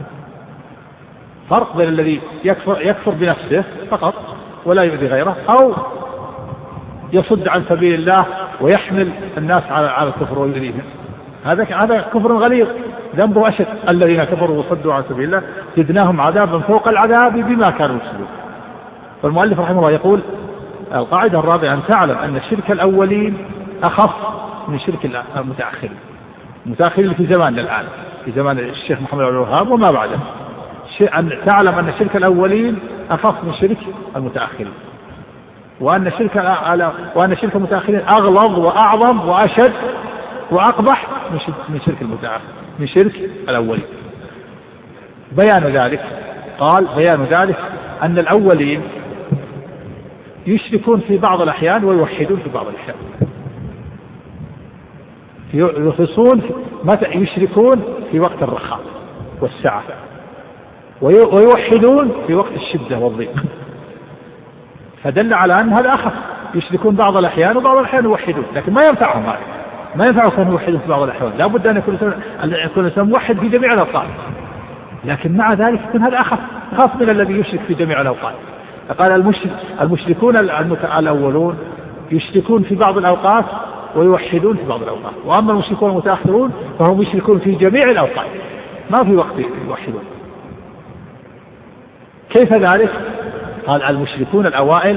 فرق بين الذي يكفر بنفسه فقط ولا يؤذي غيره، أو يصد عن سبيل الله ويحمل الناس على الكفر ويؤذيهم، هذا كفر غليظ ذنبه أشد. الذين كفروا وصدوا عن سبيل الله زدناهم عذابا فوق العذاب بما كانوا يكسبون. فالمؤلف رحمه الله يقول: القاعدة الرابعة: أن تعلم أن شرك الأولين أخف من شرك المتأخرين. المتأخرين في زماننا الآن، في زمان الشيخ محمد بن الوهاب وما بعده، أن تعلم أن شرك الأولين أخف من شرك المتأخرين، وأن شرك المتأخرين أغلظ وأعظم وأشد وأقبح من شرك الأولين. بيان ذلك قال بيان ذلك أن الأولين يشركون في بعض الأحيان ويوحدون في بعض الأحيان. يشركون في وقت الرخاء والسعة، ويوحدون في وقت الشدة والضيق، فدل على أن هذا أخف. يشركون بعض الأحيان وبعض الأحيان يوحدون، لكن ما ينفعهم هذا، ما ينفعهم أن يوحدون في بعض الأحيان، لا بد أن يكون الإنسان موحد في جميع الأوقات، لكن مع ذلك يكون هذا أخف من الذي يشرك في جميع الأوقات. قال المشركون الأولون يشركون في بعض الأوقات ويوحدون في بعض الأوقات، وأما المشركون المتأخرون فهم يشركون في جميع الأوقات، ما في وقت يوحدون. كيف ذلك؟ قال المشركون الأوائل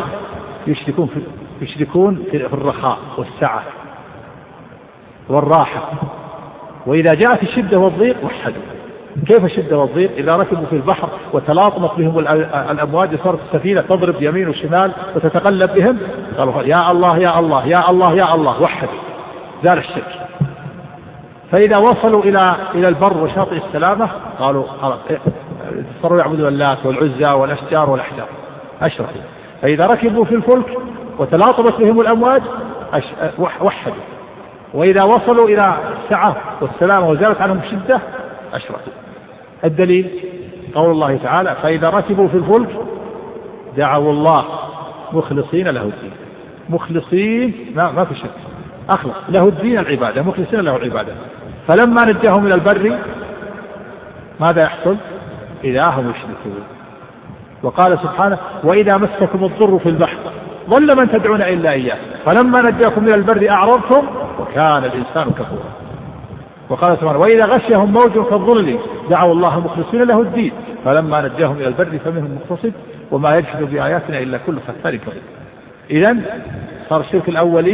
يشركون في الرخاء والسعة والراحة، وإذا جاءت الشدة والضيق وحدوا. كيف الشدة والضيق؟ إذا ركبوا في البحر وتلاطمت بهم الأمواج صارت السفينة تضرب يمين وشمال وتتقلب بهم، قالوا يا الله يا الله يا الله يا الله، وحدوا، زال الشرك. فإذا وصلوا إلى البر وشاطئ السلامة قالوا صاروا يعبدون اللات والعزى والأشجار والأحجار، أشركوا. فإذا ركبوا في الفلك وتلاطمت بهم الأمواج وحدوا. وإذا وصلوا إلى السعة والسلامة وزالت عنهم الشدة أشركوا. الدليل قول الله تعالى فإذا ركبوا في الفلك دعوا الله مخلصين له الدين. مخلصين ما في شك، أخلص له الدين العبادة، مخلصين له العبادة. فلما نجاهم إلى البر ماذا يحصل؟ إذا هم يشركون. وقال سبحانه وإذا مسكم الضر في البحر ضل من تدعون إلا إياه فلما نجاكم إلى البر أعرضتم وكان الإنسان كفورا. وقال سبحانه وإذا غشيهم موج كالظلل دعوا الله مخلصين له الدين فلما نجاهم إلى البر فمنهم مقتصد وما يجحد بآياتنا إلا كل ختار كبير. إذن صار شرك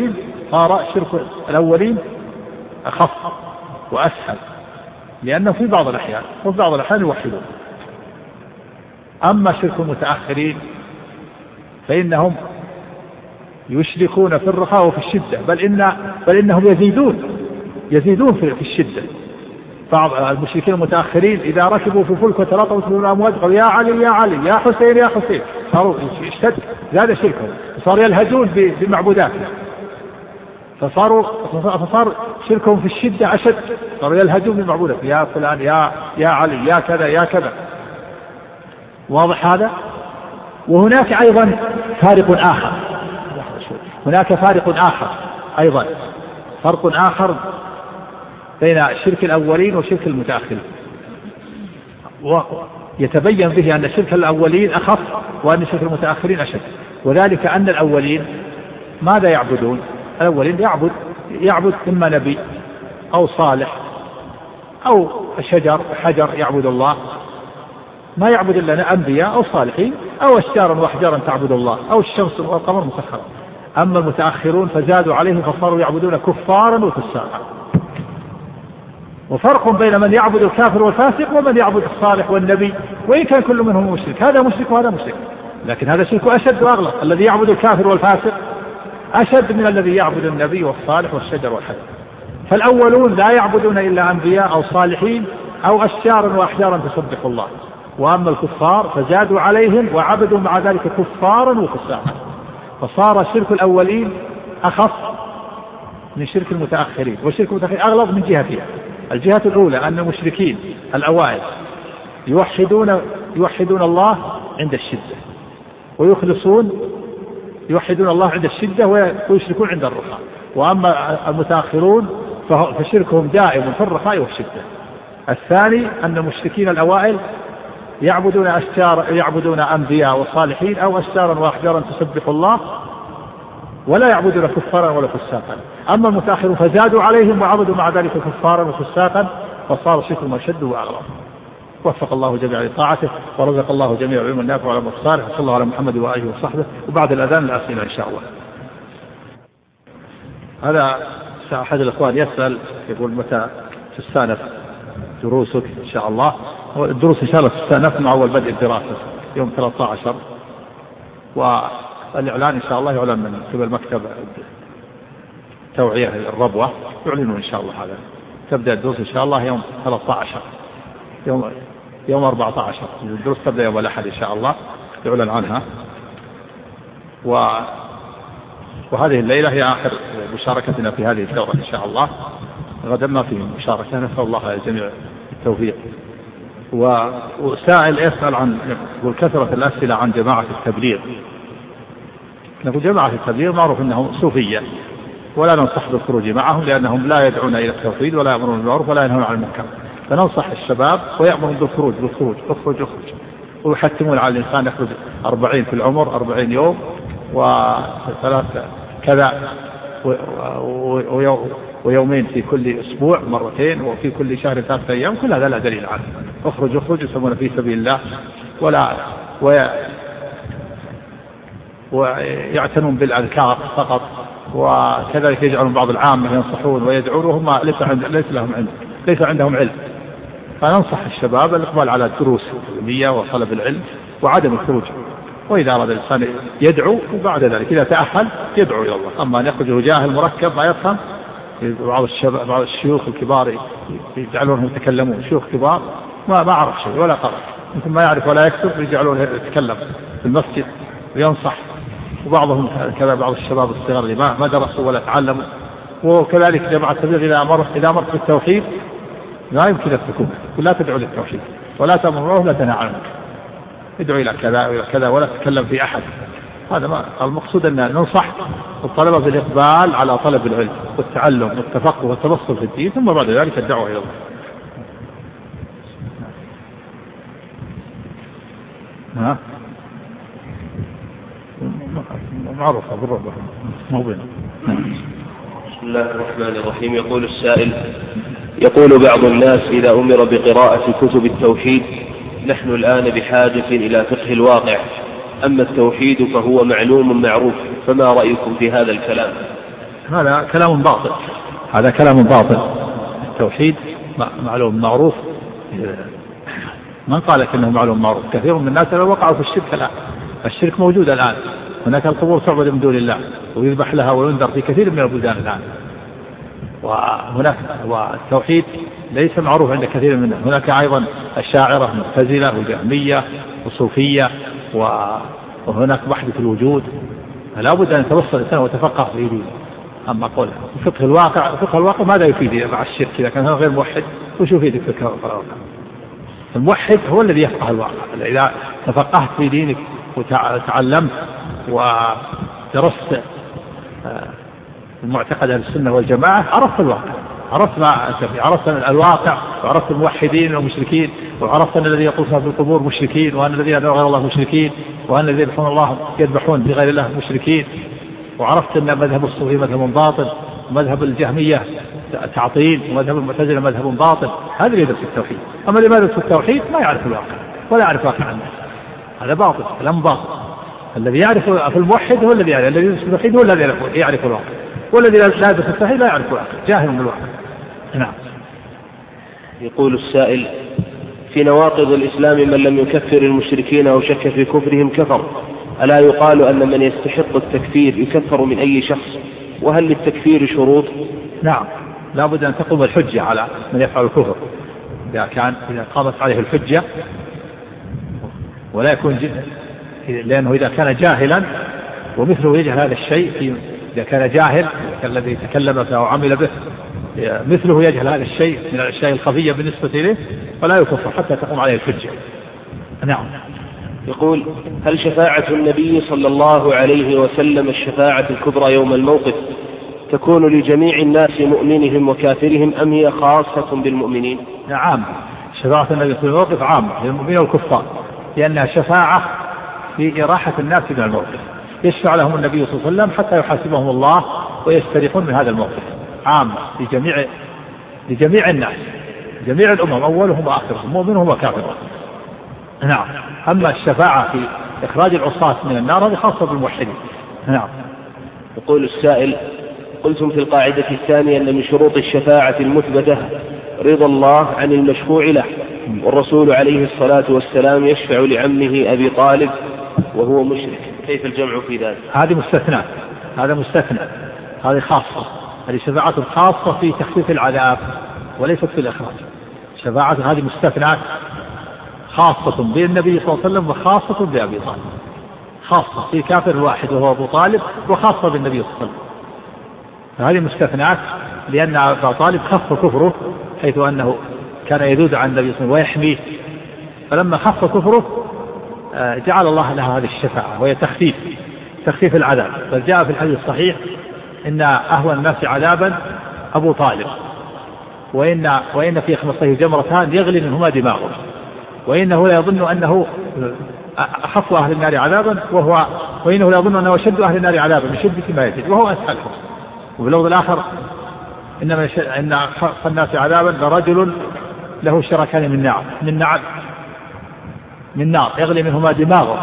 الأولين أخف وأسهل، لأنه في بعض الأحيان وفي بعض الأحيان يوحدون. أما شرك المتأخرين فإنهم يشركون في الرخاء وفي الشدة، بل إنهم يزيدون في الشدة. بعض المشركين المتأخرين إذا ركبوا في فلك وتلاطمت بهم الأمواج قالوا يا علي يا علي يا حسين يا حسين، صاروا اشتد، زاد شركهم، صاروا يلهجون بمعبوداتهم، فصار شركهم في الشدة أشد، صاروا يلهجون بمعبوداتهم، يا فلان يا علي يا كذا يا كذا. واضح هذا؟ وهناك أيضا فارق آخر، هناك فارق آخر أيضا، فرق آخر بين شرك الأولين وشرك المتأخرين، ويتبين به أن شرك الأولين أخف وأن شرك المتأخرين أشد. وذلك أن الأولين ماذا يعبدون؟ الأولين يعبد إما نبي أو صالح أو حجر يعبد الله، ما يعبد إلا أنبياء أو صالحين أو أشجارا وأحجارا تعبد الله أو الشمس والقمر مسخرة. أما المتأخرون فزادوا عليهم فصاروا يعبدون كفارا وفساقا. وفرق بين من يعبد الكافر والفاسق ومن يعبد الصالح والنبي، وإن كان كل منهم مشرك، هذا مشرك وهذا مشرك، لكن هذا شرك أشد وأغلظ. الذي يعبد الكافر والفاسق أشد من الذي يعبد النبي والصالح والشجر والحجر. فالأولون لا يعبدون إلا أنبياء أو صالحين أو أشجارا وأحجارا تسبح الله، وأما الكفار فزادوا عليهم وعبدوا مع ذلك كفارا وفساقا. فصار شرك الأولين أخف من شرك المتأخرين، وشرك المتأخرين أغلظ من جهتين. الجهة الأولى أن المشركين الأوائل يوحدون الله عند الشدة، يوحدون الله عند الشدة ويشركون عند الرخاء. وأما المتأخرون فشركهم دائم في الرخاء والشدة. الثاني أن المشركين الأوائل يعبدون أنبياء وصالحين أو أشجارا وأحجارا تسبح الله ولا يعبدون كفارا ولا فساقا. أما المتأخرون فزادوا عليهم وعبدوا مع ذلك كفارا وفساقا، فصار شركهم أشد وأغلظ. وفق الله جميعا لطاعته ورزق الله جميع العلم النافع والعمل الصالح. صلى الله على محمد وآله وصحبه. وبعد الأذان الأسئلة إن شاء الله. هذا أحد الأخوان يسأل يقول متى تستأنف دروسك إن شاء الله. الدروس إن شاء الله تستأنف مع أول بدء الدراسة يوم 13، والإعلان إن شاء الله يعلن من قبل مكتب توعية الربوة، يعلنون إن شاء الله هذا. تبدأ الدروس إن شاء الله يوم 13 يوم 14 الدروس تبدأ يوم الأحد إن شاء الله يعلن عنها. وهذه الليلة هي آخر مشاركتنا في هذه الدورة إن شاء الله، غدا ما في مشاركة، نسأل الله الجميع التوفيق. وسائل يسأل عن كثرة الأسئلة عن جماعة التبليغ. نقول جماعة التبليغ معروف أنهم صوفية، ولا ننصح بالخروج معهم لأنهم لا يدعون إلى التوحيد ولا يأمرون بالمعروف ولا ينهون عن المنكر. فننصح الشباب ويأمرون بالخروج اخرج ويحتمون على الإنسان يخرج 40 في العمر 40 يوم وثلاثة كذا ويومين في كل أسبوع مرتين وفي كل شهر 3 أيام، كل هذا لا دليل عنه. اخرج يسمون في سبيل الله ويعتنون بالأذكار فقط، وكذلك يجعلون بعض العامة ينصحون ويدعون وهم ليس عندهم علم. فننصح الشباب الإقبال على الدروس العلمية وطلب العلم وعدم الخروج. وإذا أراد الإنسان يدعو وبعد ذلك إذا تأهل يدعو إلى الله. أما أن يخرج جاهل مركب ما يفهم، بعض الشيوخ الكبار يجعلونهم يتكلمون، شيوخ كبار ما عرف شيء ولا قرأ، يمكن ما يعرف ولا يكتب، يجعلونه يتكلم في المسجد وينصح. وبعضهم كذا بعض الشباب الصغار اللي ما درسوا ولا تعلموا. وكذلك جماعة التبليغ إذا أمرت بالتوحيد لا يمكن السكوت، لا تدعو للتوحيد ولا تأمره ولا تنهى عنه، ادعو إلى كذا وإلى كذا ولا تتكلم في أحد. هذا ما المقصود، أن ننصح الطلبة بالإقبال على طلب العلم والتعلم والتفقه والتبصر في الدين، ثم بعد ذلك الدعوة إلى الله. معروفة بالرب موبينة. بسم الله الرحمن الرحيم. يقول السائل: يقول بعض الناس إذا أمر بقراءة كتب التوحيد: نحن الآن بحاجة إلى فقه الواقع، أما التوحيد فهو معلوم معروف، فما رأيكم في هذا الكلام؟ هذا كلام باطل، هذا كلام باطل. التوحيد معلوم معروف، من قال إنه معلوم معروف؟ كثير من الناس لو وقعوا في الشرك الآن. الشرك موجود الآن، هناك القبور تعبد من دون الله ويذبح لها وينذر في كثير من البلدان الآن. والتوحيد ليس معروف عند كثير من الناس. هناك أيضا الشاعرة معتزلة وجهمية وصوفية، وهناك وحدة الوجود. فلا بد أن يتوصل الإنسان وتفقه في دينه. أما قول فقه الواقع ماذا يفيد مع الشرك إذا كان غير موحد؟ وش يفيدك فقه الواقع؟ الموحد هو الذي يفقه الواقع. إذا تفقهت في دينك وتعلمت ودرست المعتقد أهل السنة والجماعة، عرفت الواقع، عرفت الواقع، وعرفت الموحدين والمشركين، وعرفت أن الذين يطوفون في القبور مشركين، وأن الذين يدعون غير الله مشركين، وأن الذين يدعون الله يذبحون بغير الله مشركين، وعرفت أن مذهب الصوفية مذهب باطل، ومذهب الجهمية تعطيل، ومذهب المعتزلة مذهب باطل. هذا اللي يدرس التوحيد. أما اللي ما يدرس التوحيد ما يعرف الواقع ولا يعرف واقع الناس. هذا باطل، كلام باطل. الذي يعرف في الموحد هو الذي يعرف، الذي يدرس التوحيد هو الذي يعرف الواقع، والذي لا يدرس التوحيد لا يعرف الواقع، جاهل من الواقع. نعم. يقول السائل: في نواقض الإسلام من لم يكفر المشركين أو شك في كفرهم كفر، ألا يقال أن من يستحق التكفير يكفر من أي شخص؟ وهل للتكفير شروط؟ نعم، لا بد أن تقوم الحجة على من يفعل الكفر. إذا قامت عليه الحجة ولا يكون لأنه إذا كان جاهلا ومثله يجهل هذا الشيء، إذا كان جاهل الذي تكلم فيه وعمل به مثله يجهل هذا الشيء من الأشياء الخفية بالنسبة إليه، فلا يكفر حتى تقوم عليه الحجة. نعم. يقول: هل شفاعة النبي صلى الله عليه وسلم الشفاعة الكبرى يوم الموقف تكون لجميع الناس مؤمنهم وكافرهم، أم هي خاصة بالمؤمنين؟ نعم، شفاعة النبي في الموقف عامة للمؤمنين والكفار، لأنها شفاعة في إراحة الناس من الموقف. يشفع لهم النبي صلى الله عليه وسلم حتى يحاسبهم الله ويستريحون من هذا الموقف. عامة لجميع الناس، جميع الأمم، أولهم وآخرهم، مؤمنهم وكافرهم. نعم. أما الشفاعة في إخراج العصاة من النار هذه خاصة بالموحدين. نعم. يقول السائل: قلتم في القاعدة الثانية أن من شروط الشفاعة المثبتة رضا الله عن المشفوع له، والرسول عليه الصلاة والسلام يشفع لعمه أبي طالب وهو مشرك، كيف الجمع في ذلك؟ هذه مستثنى، هذا مستثنى، هذه خاصة، هذه شفاعة خاصة في تخفيف العذاب وليست في الإخراج. شفاعة هذه مستثنات خاصة بالنبي صلى الله عليه وسلم وخاصة بأبي طالب، خاصة في كافر واحد وهو أبو طالب، وخاصة بالنبي صلى الله عليه وسلم. هذه مستثنات لأن أبا طالب خف كفره، حيث أنه كان يذود عن النبي صلى الله عليه وسلم ويحميه، فلما خف كفره جعل الله لها هذه الشفاعة وهي تخفيف العذاب. بل جاء في الحديث الصحيح إن أهون الناس عذابا أبو طالب، وإن في خمصته جمرتان يغلي منهما دماغه، وإنه لا يظن أنه أخف أهل النار عذابا وإنه لا يظن أنه أشد أهل النار عذابا من شدة ما يجد وهو أسهلهم. وفي اللفظ الآخر إن أخف الناس عذابا لرجل له شركان من نار يغلي منهما دماغه،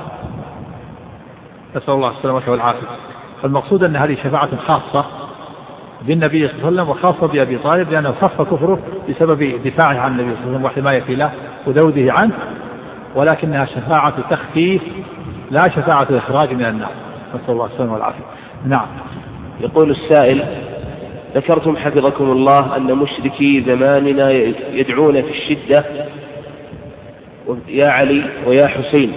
نسأل الله السلامة والعافية. فالمقصود أن هذه شفاعة خاصة بالنبي صلى الله عليه وسلم وخاصة بأبي طالب، لأنه خف كفره بسبب دفاعه عن النبي صلى الله عليه وسلم وحمايته له وذوده عنه، ولكنها شفاعة تخفيف لا شفاعة إخراج من النار، نسأل الله السلامة والعافية. نعم. يقول السائل: ذكرتم حفظكم الله أن مشركي زماننا يدعون في الشدة يا علي ويا حسين،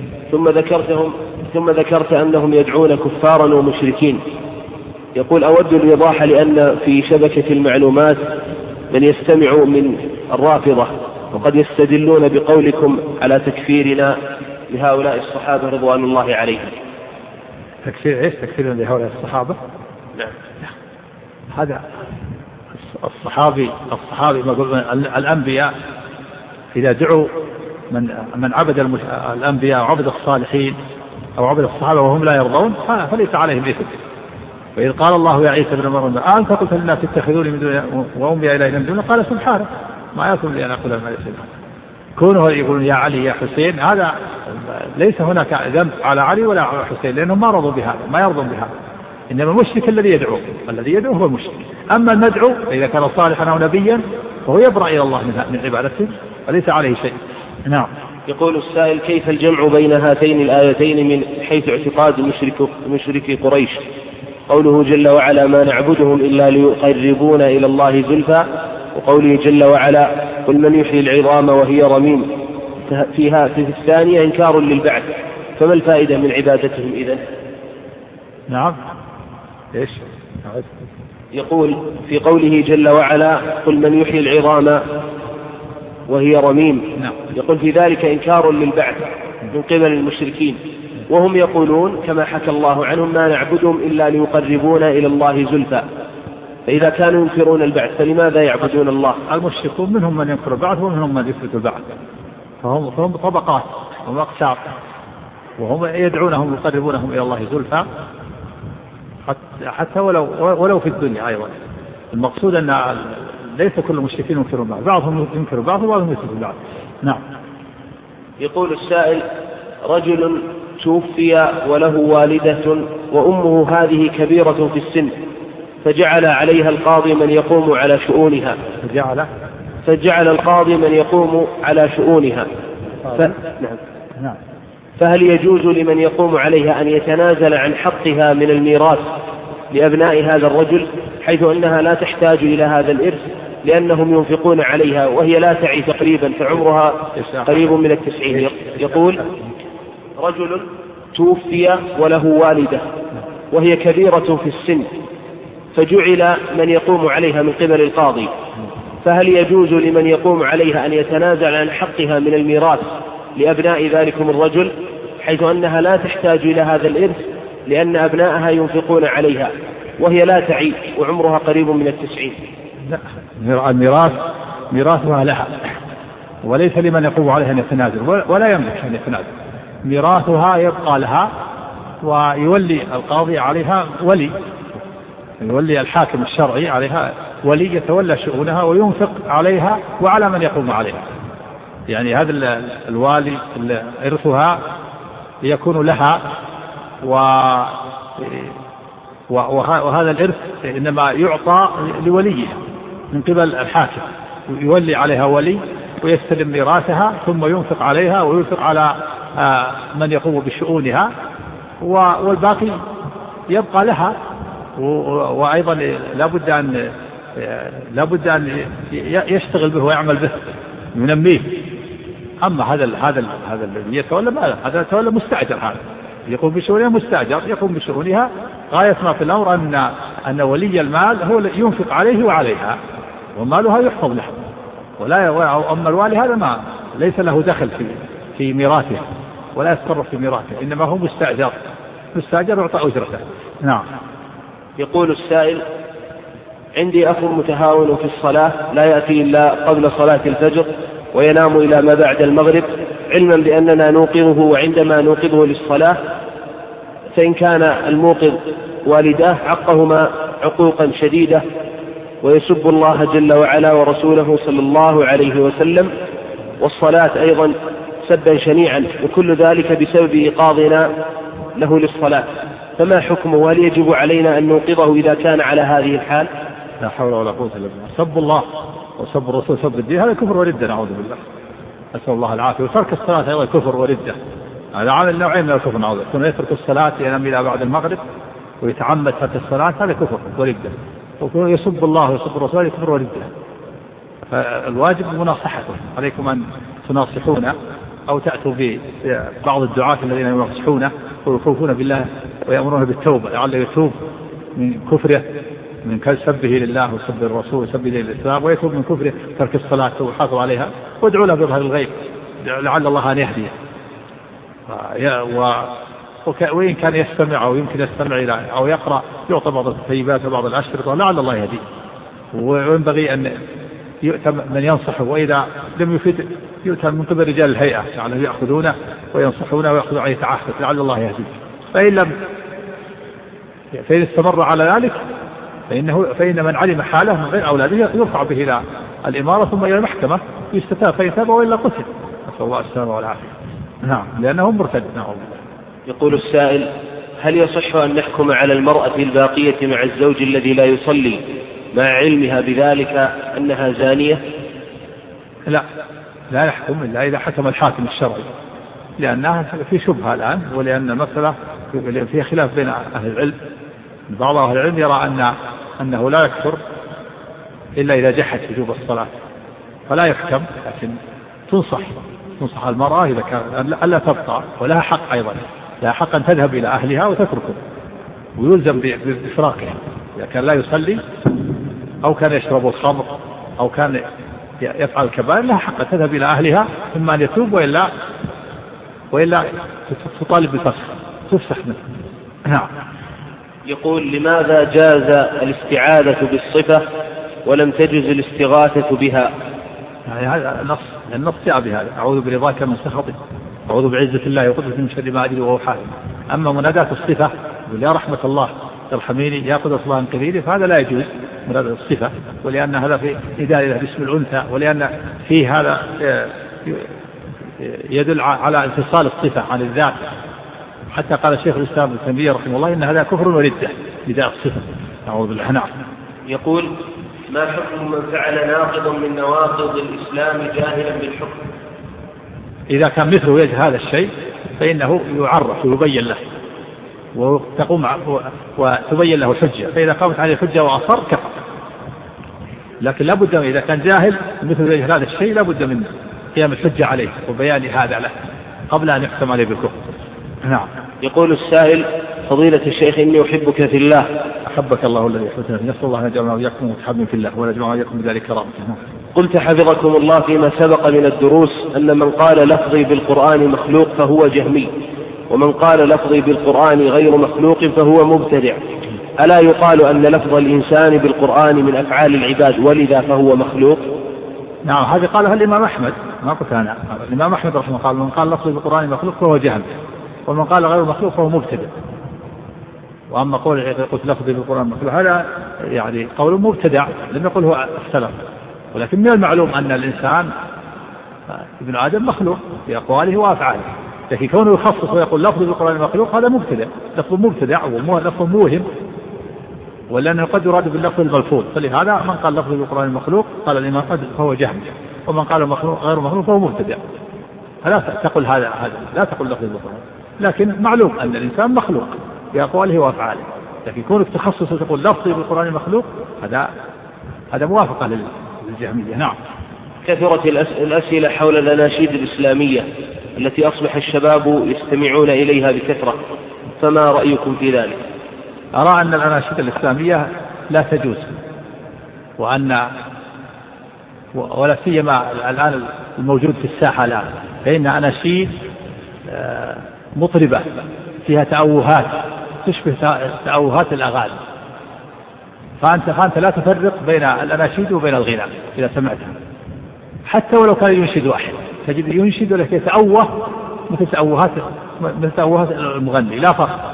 ثم ذكرت أنهم يدعون كفارا ومشركين. يقول: أود الإيضاح، لأن في شبكة المعلومات من يستمع من الرافضة وقد يستدلون بقولكم على تكفيرنا لهؤلاء الصحابة رضوان الله عليهم. تكفير إيش؟ تكفير لهؤلاء الصحابة؟ نعم. هذا الصحابي ما قلنا الأنبياء إذا دعوا من عبد الأنبياء وعبد الصالحين أو عبد الصحابة وهم لا يرضون فليس عليهم إثم. وإذ قال الله يا عيسى ابن مريم أنت قلت للناس اتخذوني من دون وأمي إلهي من دون، قال سبحانه ما يكون لي أن أقول ما ليس بحق. كونه يقولون يا علي يا حسين، هذا ليس هناك ذنب على علي ولا على حسين، لأنهم ما رضوا بهذا، ما يرضون بهذا. إنما المشرك الذي يدعو هو المشرك. أما المدعو إذا كان صالحا أو نبيا فهو يبرأ إلى الله من عبادته وليس عليه شيء. نعم. يقول السائل: كيف الجمع بين هاتين الآيتين من حيث اعتقاد مشركي قريش؟ قوله جل وعلا: ما نعبدهم إلا ليقربونا إلى الله زلفى، وقوله جل وعلا: قل من يحيي العظام وهي رميم، في الثانية إنكار للبعث، فما الفائدة من عبادتهم إذن؟ نعم. إيش؟ يقول في قوله جل وعلا: قل من يحيي العظام وهي رميم، يقول في ذلك إنكار للبعث من قبل المشركين، وهم يقولون كما حكى الله عنهم: ما نعبدهم إلا ليقربونا إلى الله زلفى. فإذا كانوا ينكرون البعث فلماذا يعبدون الله؟ المشركون منهم من ينكر البعث ومنهم من يثبت البعث، فهم طبقات ومقشار، وهم يدعونهم يقربونهم إلى الله زلفى حتى ولو في الدنيا أيضا. المقصود أن ليس كل المشركين ينكرون البعث، بعضهم ينكر البعث وبعضهم يثبت البعث. نعم. يقول السائل: رجل توفي وله والدة وأمه هذه كبيرة في السن، فجعل عليها القاضي من يقوم على شؤونها. فجعل القاضي من يقوم على شؤونها. نعم. فهل يجوز لمن يقوم عليها أن يتنازل عن حقها من الميراث لأبناء هذا الرجل، حيث أنها لا تحتاج إلى هذا الإرث لأنهم ينفقون عليها وهي لا تعي تقريبا، فعمرها قريب من 90؟ يقول: رجل توفي وله والدة وهي كبيرة في السن، فجعل من يقوم عليها من قبل القاضي، فهل يجوز لمن يقوم عليها أن يتنازل عن حقها من الميراث لأبناء ذلكم الرجل، حيث أنها لا تحتاج إلى هذا الإرث لأن أبنائها ينفقون عليها وهي لا تعي وعمرها قريب من 90؟ لا، الميراث ميراثها لها وليس لمن يقوم عليها أن يتنازل، ولا يملك أن يتنازل. ميراثها يبقى لها، ويولي القاضي عليها ولي، يولي الحاكم الشرعي عليها ولي يتولى شؤونها وينفق عليها وعلى من يقوم عليها. يعني هذا الوالي وهذا الإرث إنما يعطى لوليه من قبل الحاكم، يولي عليها ولي ويستلم ميراثها ثم ينفق عليها وينفق على من يقوم بشؤونها، والباقي يبقى لها. وأيضا لا بد أن يشتغل به ويعمل به ينميه. أما هذا الذي يتولى ماذا؟ هذا يتولى مستأجر، هذا يقوم بشؤونها مستأجر يقوم بشؤونها. غاية ما في الأمر أن ولي المال هو ينفق عليه وعليها ومالها يحفظ له، أما الوالي هذا ما ليس له دخل في ميراثه ولا يتصرف في ميراثه، إنما هو مستأجر يعطى أجرته. نعم. يقول السائل: عندي أخ متهاون في الصلاة لا يأتي إلا قبل صلاة الفجر وينام إلى ما بعد المغرب، علما بأننا نوقظه، وعندما نوقظه للصلاة فإن كان الموقظ والداه عقهما عقوقا شديدة ويسب الله جل وعلا ورسوله صلى الله عليه وسلم، والصلاة أيضا سبا شنيعا، وكل ذلك بسبب إيقاظنا له للصلاة، فما حكمه؟ وهل يجب علينا أن نوقظه إذا كان على هذه الحال؟ لا حول ولا قوة إلا بالله. سب الله وسب الرسول سب الدين هذا كفر وردة، نعوذ بالله، أسأل الله العافية. وترك الصلاة أيضا كفر وردة، هذا عامل نوعين من الكفر، نعوذ بالله. يترك الصلاة ينام إلى بعد المغرب ويتعمد ترك الصلاة، هذا كفر وردة. وكون يسب الله ويسب الرسول كفر وردة. فالواجب مناصحته، عليكم أن تناصحونه أو تأتوا ببعض الدعاة الذين يناصحونه ويخوفون بالله ويأمرون بالتوبة لعله يتوب من كفره، من سبه لله وسب الرسول وسبه للإسلام، ويتوب من كفره ترك الصلاة ويحافظ عليها، وادعوا له بظهر الغيب لعل الله أن يهديه. وإن كان يستمع أو يمكن يستمع إلى أو يقرأ يعطى بعض التثيبات وبعض الأشرطة لعل الله يهديه. وينبغي أن يؤتى من ينصحه، وإذا لم يفيد يؤتى من قبل رجال الهيئة يعني يأخذونه وينصحونه ويأخذون عليه تعهد لعل الله يهديه. فإن استمر على ذلك فإن من علم حاله من غير أولاده يرفع به إلى الإمارة ثم إلى المحكمة يستتاب، فإن تاب وإلا قتل، نسأل الله السلامة والعافية. نعم، لأنه مرتد. نعم. يقول السائل: هل يصح أن نحكم على المرأة الباقية مع الزوج الذي لا يصلي مع علمها بذلك أنها زانية؟ لا يحكم إلا إذا حكم الحاكم الشرعي، لأنها في شبهة الآن، ولأن المسألة فيها خلاف بين أهل العلم. بعض أهل العلم يرى أنه لا يكفر إلا إذا جحد وجوب الصلاة، فلا يحكم، لكن تنصح المرأة إذا كان ألا تبقى، ولها حق أيضا، لها حق أن تذهب إلى أهلها وتتركه ويلزم بإفراقها إذا كان لا يصلي أو كان يشرب الخمر أو كان يفعل الكبائر، لها حق أن تذهب إلى أهلها إما أن يتوب وإلا تطالب بالفسخ تفسخ منه. نعم. يقول: لماذا جاز الاستعاذة بالصفة ولم تجز الاستغاثة بها؟ يعني هذا النص جاء بهذا: أعوذ برضاك من سخطك، أعوذ بعزة الله وقدرته من شر ما أجري وهو حاله. أما مناداة الصفة يا رحمة الله ارحميني يا قدرة الله انقذيني، فهذا لا يجوز مناداة الصفة، ولأن هذا في نداء إلى باسم الأنثى، ولأن فيه هذا يدل على انفصال الصفة عن الذات. حتى قال الشيخ الإسلام ابن تيمية رحمه الله إن هذا كفر وردة نداء الصفة. أعوذ بالله. نعم. يقول: ما حكم من فعل ناقضا من نواقض الإسلام جاهلا بالحكم؟ إذا كان مثله يجهل هذا الشيء فإنه يعرف ويبين له وتبين له الحجة، فإذا قامت عليه الحجة وأصر كفر. لكن لابد إذا كان جاهل مثل يجهل هذا الشيء لابد من قيام الحجة عليه وبيان هذا له قبل أن يحكم عليه بالكفر. نعم. يقول السائل: فضيلة الشيخ، إني أحبك في الله. أحبك الله الذي أحببتنا، نسأل الله أن يجعلنا وإياكم متحابين في الله ونجمعنا وإياكم بذلك كرامته. قلت حفظكم الله فيما سبق من الدروس أن من قال لفظي بالقرآن مخلوق فهو جهمي، ومن قال لفظي بالقرآن غير مخلوق فهو مبتدع، ألا يقال أن لفظ الإنسان بالقرآن من أفعال العباد ولذا فهو مخلوق؟ نعم، هذه قالها الإمام أحمد، ما قلت أنا. الإمام أحمد رحمه الله قال: من قال لفظي بالقرآن مخلوق فهو جهمي، ومن قال غير مخلوق فهو مبتدع. وأما قول قلت لفظي بالقرآن مخلوق هذا يعني قول مبتدع لم يقل هو السلف، ولكن من المعلوم أن الإنسان ابن آدم مخلوق في أقواله وأفعاله، لكن كونه يخصص ويقول لفظي بالقرآن مخلوق هذا مبتدع، لفظ مبتدع ولفظ موهم ولأنه قد يراد باللفظ الملفوظ، فلهذا من قال لفظ القرآن مخلوق قال الإمام قد فهو جهمي، ومن قال مخلوق غير مخلوق فهو مبتدع. فلا تقل هذا لا تقل لفظ القرآن، لكن معلوم أن الإنسان مخلوق بأقواله وأفعاله، لكن كونك تخصص وتقول لفظ بالقرآن مخلوق هذا موافقة للجهمية. نعم. كثرت الأسئلة حول الأناشيد الإسلامية التي أصبح الشباب يستمعون إليها بكثرة، فما رأيكم في ذلك؟ أرى أن الأناشيد الإسلامية لا تجوز، ولا سيما الآن الموجود في الساحة الآن، فإن أناشيد مطربة فيها تأوهات تشبه تأوهات الأغاني، فأنت لا تفرق بين الأناشيد وبين الغناء إذا سمعتها، حتى ولو كان ينشد واحد تجد ينشد ولكن يتأوه مثل تأوهات المغني، لا فرق.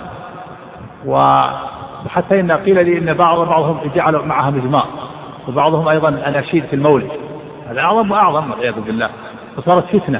وحتى إن قيل لي إن بعضهم جعلوا معها مزمار، وبعضهم أيضا أناشيد في المولد، هذا أعظم وأعظم والعياذ بالله، وصارت فتنة.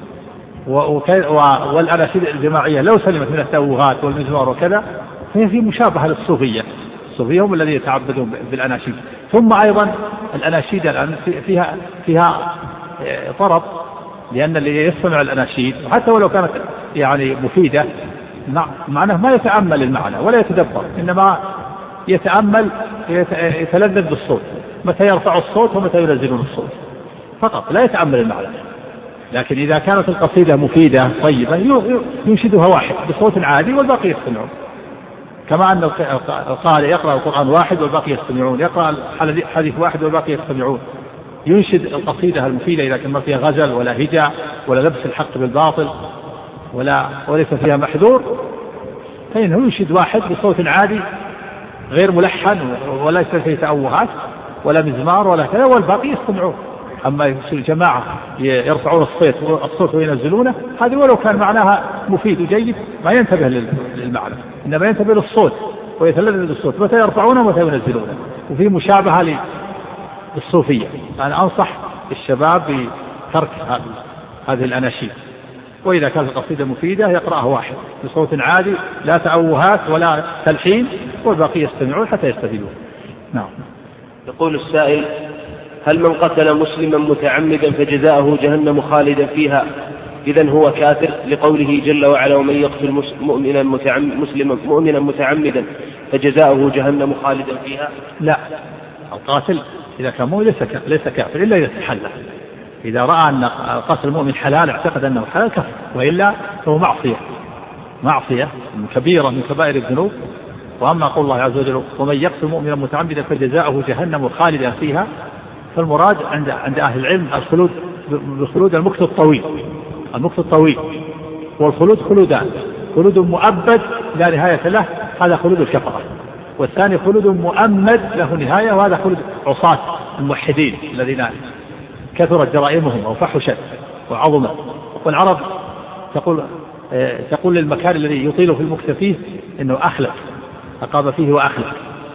والأناشيد الجماعية لو سلمت من التأوهات والمزمار وكذا فهي في مشابهة للصوفية. الصوفية هم الذين يتعبدون بالأناشيد. ثم أيضا الأناشيد الآن فيها طرب، لأن اللي يستمع الأناشيد وحتى ولو كانت يعني مفيدة معناه ما يتأمل المعنى ولا يتدبر، إنما يتأمل يتلذذ بالصوت، متى يرفع الصوت ومتى ينزلون الصوت فقط، لا يتأمل المعنى. لكن إذا كانت القصيدة مفيدة طيبة ينشدها واحد بصوت عادي والباقي يستمعون، كما أن القارئ يقرأ القرآن واحد والباقي يستمعون، يقرأ حديث واحد والباقي يستمعون. ينشد القصيدة المفيدة إذا كان ما فيها غزل ولا هجاء ولا لبس الحق بالباطل وليس فيها محذور، فإنه ينشد واحد بصوت عادي غير ملحن ولا فيه تأوهات ولا مزمار ولا كذا والباقي يستمعون. أما الجماعة يرفعون الصوت وينزلونه، هذه ولو كان معناها مفيد وجيد ما ينتبه للمعنى، إنما ينتبه للصوت ويتلذذ بالصوت، متى يرفعونه ومتى ينزلونه. وفي مشابهة للصوفية. أنا أنصح الشباب بترك هذه الأناشيد، وإذا كانت القصيدة مفيدة يقرأها واحد بصوت عادي لا تأوهات ولا تلحين، والباقي يستمعون حتى يستفيدون. نعم. يقول السائل: هل من قتل مسلما متعمدا فجزاؤه جهنم خالدا فيها إذن هو كافر، لقوله جل وعلا: ومن يقتل مؤمنا متعمدا فجزاؤه جهنم خالدا فيها؟ لا، القاتل إذا كان مؤمن ليس كافر إلا إذا استحل. إذا رأى أن قتل المؤمن حلال اعتقد أنه حلال كفر، وإلا فهو معصية كبيرة من كبائر الذنوب. وأما قول الله عز وجل: ومن يقتل مؤمنا متعمدا فجزاؤه جهنم خالدا فيها، فالمراد عند أهل العلم الخلود المكث الطويل، والخلود خلودان: خلود مؤبد لا نهاية له، هذا خلود الكفرة، والثاني خلود مؤمد له نهاية، وهذا خلود عصاة الموحدين الذين كثرت جرائمهم أو فحشت وعظمت. والعرب تقول للمكان الذي يطيل في المكث فيه إنه أخلق، أقام فيه وأخلق.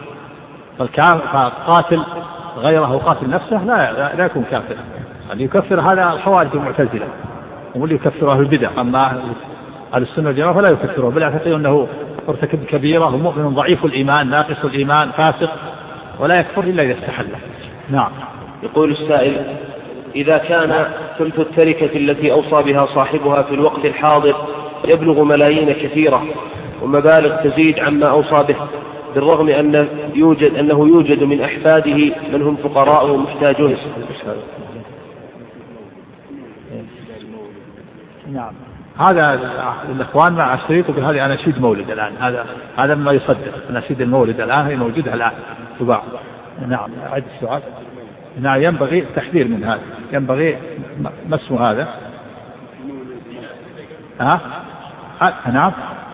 فالقاتل غيره وقاتل نفسه لا يكون كافر. اللي يكفر هذا الحوادث المعتزلة، واللي يكفر أهل البدع. أما أهل السنة والجماعة فلا يكفره، بل يعتقد أنه ارتكب كبيرة ومؤمن ضعيف الإيمان ناقص الإيمان فاسق، ولا يكفر إلا إذا استحل. نعم. يقول السائل: إذا كان ثلث التركة التي أوصى بها صاحبها في الوقت الحاضر يبلغ ملايين كثيرة ومبالغ تزيد عما أوصى به، بالرغم أنه يوجد من أحفاده من هم فقراء ومحتاجون. نعم. هذا الإخوان مع الشريط يقول هذه أناشيد مولد الآن، هذا ما يصدق. أناشيد المولد الآن هي موجودة الآن تباع. نعم. أعد السؤال. نعم. ينبغي التحذير من هذا، ينبغي ما اسمه هذا. نعم.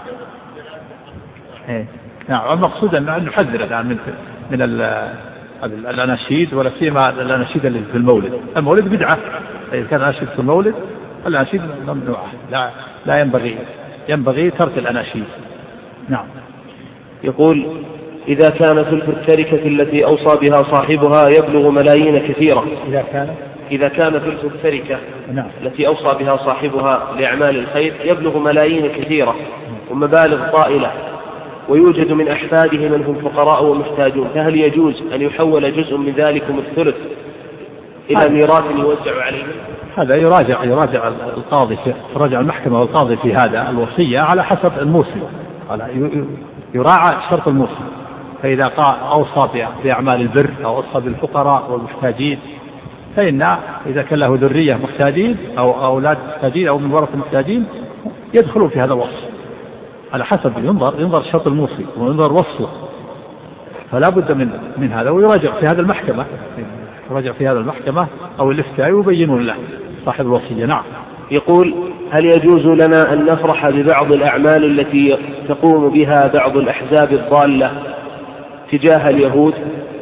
نعم. المقصود أن نحذر الآن من الأناشيد، ولا سيما الأناشيد اللي في المولد بدعة. إذا كان أناشيد في المولد الأناشيد ممنوعة، لا ينبغي ترك الأناشيد. نعم. يقول: إذا كان ثلث التركة التي أوصى بها صاحبها يبلغ ملايين كثيرة، إذا كان ثلث التركة التي أوصى بها صاحبها لأعمال الخير يبلغ ملايين كثيرة ومبالغ طائلة، ويوجد من أحفاده من هم فقراء ومحتاجون، فهل يجوز أن يحول جزء من ذلكم الثلث إلى ميراث يوزع عليهم؟ هذا يراجع القاضي، يراجع المحكمة والقاضي في هذا الوصية على حسب الموصي، يراعى شرط الموصي، فإذا أوصى بأعمال البر أو أوصى بالفقراء والمحتاجين، فإن إذا كان له ذرية محتاجين أو أولاد محتاجين أو من ورثة محتاجين يدخلون في هذا الوصف على حسب ينظر شرط الموصي وينظر وصفه، فلا بد من هذا، ويراجع في هذا المحكمة، يراجع في هذا المحكمة أو الإفتاء ويبينون له صاحب الوصية. نعم. يقول: هل يجوز لنا أن نفرح ببعض الأعمال التي تقوم بها بعض الأحزاب الضالة تجاه اليهود؟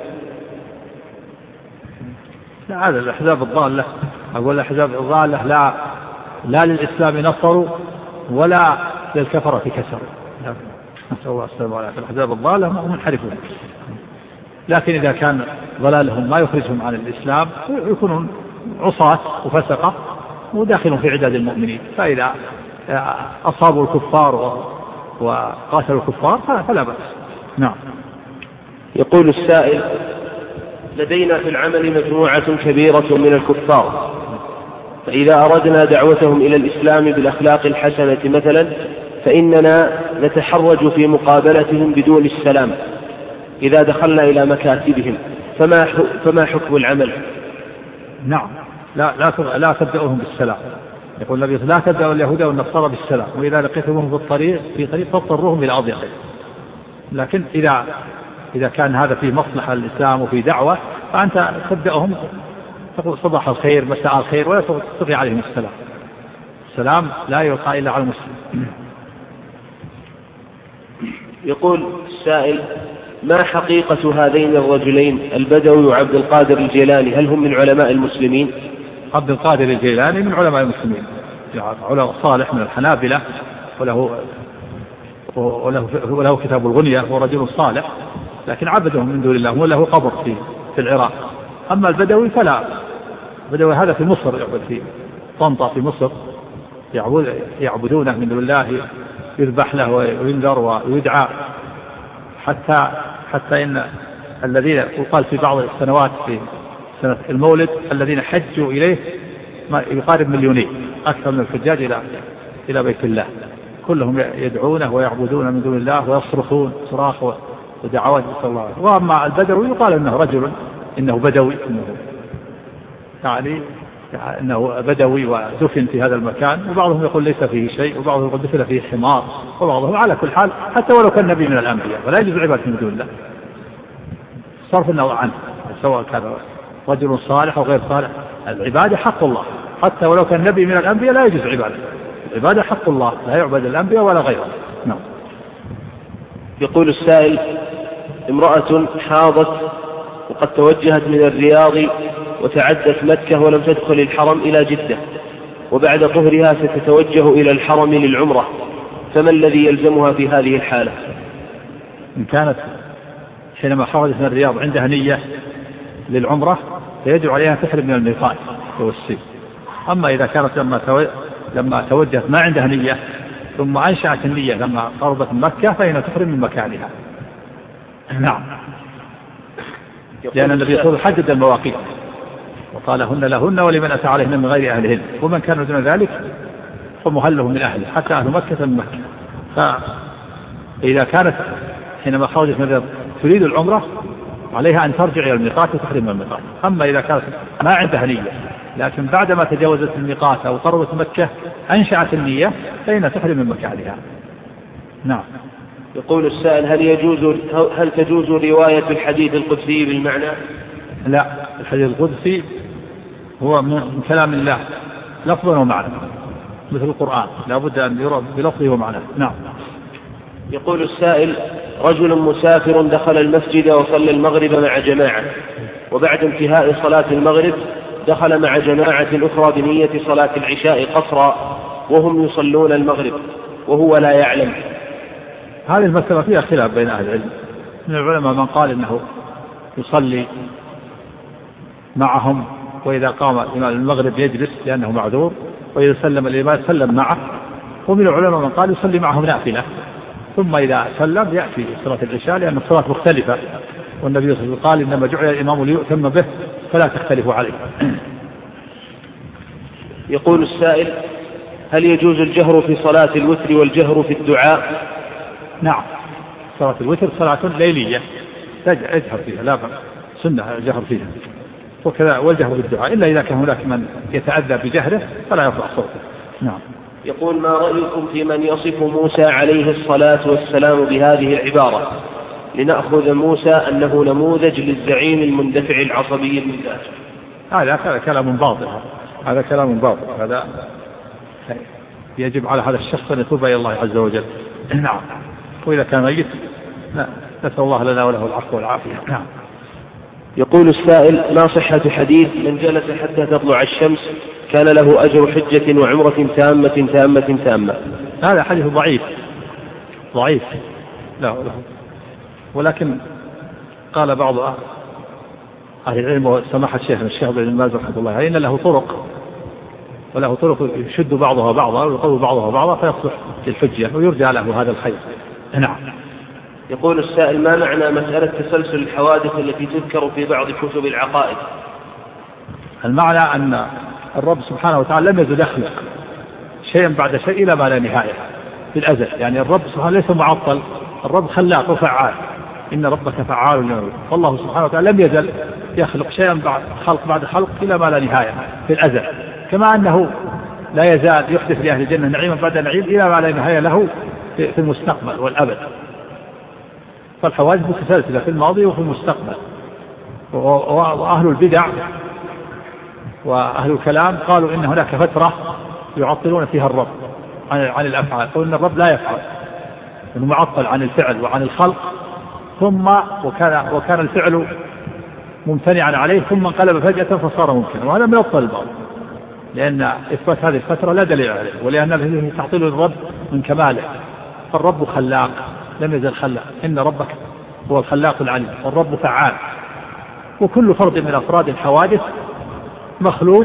لا، هذا الأحزاب الضالة أقول الأحزاب الضالة لا للإسلام نصروا ولا للكفرة كسروا، نسأل الله السلامة والعافية. الأحزاب الضالة هم منحرفون، لكن إذا كان ضلالهم ما يخرجهم عن الإسلام يكونون عصاة وفسقة وداخلون في عداد المؤمنين، فإذا أصابوا الكفار وقاتلوا الكفار فلا بأس. نعم. يقول السائل: لدينا في العمل مجموعة كبيرة من الكفار، فإذا أردنا دعوتهم إلى الإسلام بالأخلاق الحسنة مثلا فإننا نتحرج في مقابلتهم بدون السلام إذا دخلنا إلى مكاتبهم، فما حكم العمل؟ نعم، لا تبدأوهم بالسلام. يقول النبي: لا تبدأوا اليهود والنصارى بالسلام، وإذا لقيتموهم في طريق فاضطروهم إلى أضيقه. لكن إذا كان هذا في مصلحة الإسلام وفي دعوة فأنت تبدأهم تقول صباح الخير مساء الخير ولا تطلق عليهم السلام. السلام لا يلقى إلا على المسلم. يقول السائل: ما حقيقة هذين الرجلين البدوي وعبد القادر الجيلاني؟ هل هم من علماء المسلمين؟ عبد القادر الجيلاني من علماء المسلمين، علماء صالح من الحنابلة، وله كتاب الغنية، هو رجل صالح لكن عبدهم من دون الله، وله قبر في العراق. أما البدوي فلا، البدوي هذا في مصر، يعبد في طنطا في مصر، يعبدونه من دون الله، يذبح له وينذر ويدعى، حتى إن الذين يقال في بعض السنوات في سنة المولد الذين حجوا إليه ما يقارب 2,000,000 أكثر من الحجاج إلى بيت الله، كلهم يدعونه ويعبدون من دون الله ويصرخون صراخ ودعوات نسأل الله. وأما البدوي يقال إنه رجل، إنه بدوي، يعني أنه بدوي ودفن في هذا المكان، وبعضهم يقول ليس فيه شيء، وبعضهم يقول دفن فيه حمار، وبعضهم على كل حال حتى ولو كان نبي من الأنبياء فلا يجوز عبادة من دون الله، صرف النظر عنه سواء كان رجل صالح أو غير صالح. العبادة حق الله، حتى ولو كان نبي من الأنبياء لا يجوز عبادة. العبادة حق الله، لا يعبد الأنبياء ولا غيره. نعم. يقول السائل: امرأة حاضت وقد توجهت من الرياض وتعدت مكة ولم تدخل الحرم إلى جدة، وبعد طهرها ستتوجه إلى الحرم للعمرة، فما الذي يلزمها في هذه الحالة؟ إن كانت حينما خرجت من الرياض عندها نية للعمرة فيجب عليها تحرم من الميقات والسيف. أما إذا كانت لما توجهت ما عندها نية ثم أنشأت النية لما قربت مكة فإنها تحرم من مكانها. نعم. لأن النبي صلى الله عليه وسلم حدد المواقيت وقال: هن لهن ولمن أتى عليهن من غير أهلهن، ومن كان دون ذلك فمهله من أهله، حتى أهل مكة من مكة. فإذا كانت حينما خرجت من الرياض تريد العمرة عليها أن ترجع إلى الميقات وتحرم من الميقات. أما إذا كانت ما عندها نية لكن بعدما تجاوزت الميقات أو قربت مكة أنشأت النية فإنها تحرم من مكانها. نعم. يقول السائل: هل تجوز رواية الحديث القدسي بالمعنى؟ لا، الحديث القدسي هو من كلام الله لفظا ومعنى مثل القرآن، لا بد أن يرى بلفظه ومعنى. نعم. يقول السائل: رجل مسافر دخل المسجد وصلى المغرب مع جماعة، وبعد انتهاء صلاة المغرب دخل مع جماعة أخرى بنية صلاة العشاء قصرا وهم يصلون المغرب وهو لا يعلم. هذه المسألة فيها خلاف بين أهل العلم، من العلماء من قال إنه يصلي معهم، وإذا قام الإمام المغرب يجلس لأنه معذور، وإذا سلم الإمام سلم معه، ومن العلماء من قال يصلي معهم نافلة ثم إذا سلم يأتي صلاة العشاء، لأن الصلاة مختلفة، والنبي صلى الله عليه وسلم قال إنما جعل الإمام ليؤتم به فلا تختلفوا عليه. يقول السائل: هل يجوز الجهر في صلاة الوتر والجهر في الدعاء؟ نعم، صلاة الوتر صلاة ليلية اجهر فيها، لا سنة الجهر فيها، وكذا والجهر بالدعاء، إلا إذا كان هناك من يتأذى بجهره فلا يرفع صوته. نعم. يقول: ما رأيكم في من يصف موسى عليه الصلاة والسلام بهذه العبارة: لنأخذ موسى أنه نموذج للزعيم المندفع العصبي المزاج؟ هذا كلام باطل، هذا كلام باطل، هذا يجب على هذا الشخص أن يتوب إلى الله عز وجل. نعم. وإذا كان ميت نسأل الله لنا وله العفو والعافية. نعم. يقول السائل: ما صحة حديث من جلس حتى تطلع الشمس كان له أجر حجة وعمرة تامة؟ هذا حديث ضعيف لا، ولكن قال بعض أهل العلم وسماحة الشيخ بن باز رحمه الله إن له طرق، وله طرق يشد بعضها بعضا ويقوي بعضها بعضا فيصلح للحجة ويرجى له هذا الخير. نعم. يقول السائل: ما معنى مسألة تسلسل الحوادث التي تذكر في بعض كتب العقائد؟ المعنى أن الرب سبحانه وتعالى لم يزل يخلق شيئا بعد شيء إلى ما لا نهاية في الأزل، يعني الرب سبحانه ليس معطل، الرب خلاق وفعال، إن ربك فعال لما يريد، والله سبحانه وتعالى لم يزل يخلق شيئا بعد خلق إلى ما لا نهاية في الأزل، كما أنه لا يزال يحدث لأهل الجنة نعيما بعد نعيم إلى ما لا نهاية له في المستقبل والأبد. فالحوادث متسلسلة في الماضي وفي المستقبل. وأهل البدع وأهل الكلام قالوا إن هناك فترة يعطلون فيها الرب عن الأفعال، قالوا إن الرب لا يفعل، إنه معطل عن الفعل وعن الخلق، ثم وكان الفعل ممتنعا عليه ثم انقلب فجأة فصار ممكنا، وهذا من أبطل الباطل، لأن إثبات هذه الفترة لا دليل عليه، ولأن هذه تعطيل الرب من كماله، فالرب خلاق لم يزل خلاق، إن ربك هو الخلاق العليم، والرب فعال، وكل فرد من أفراد الحوادث مخلوق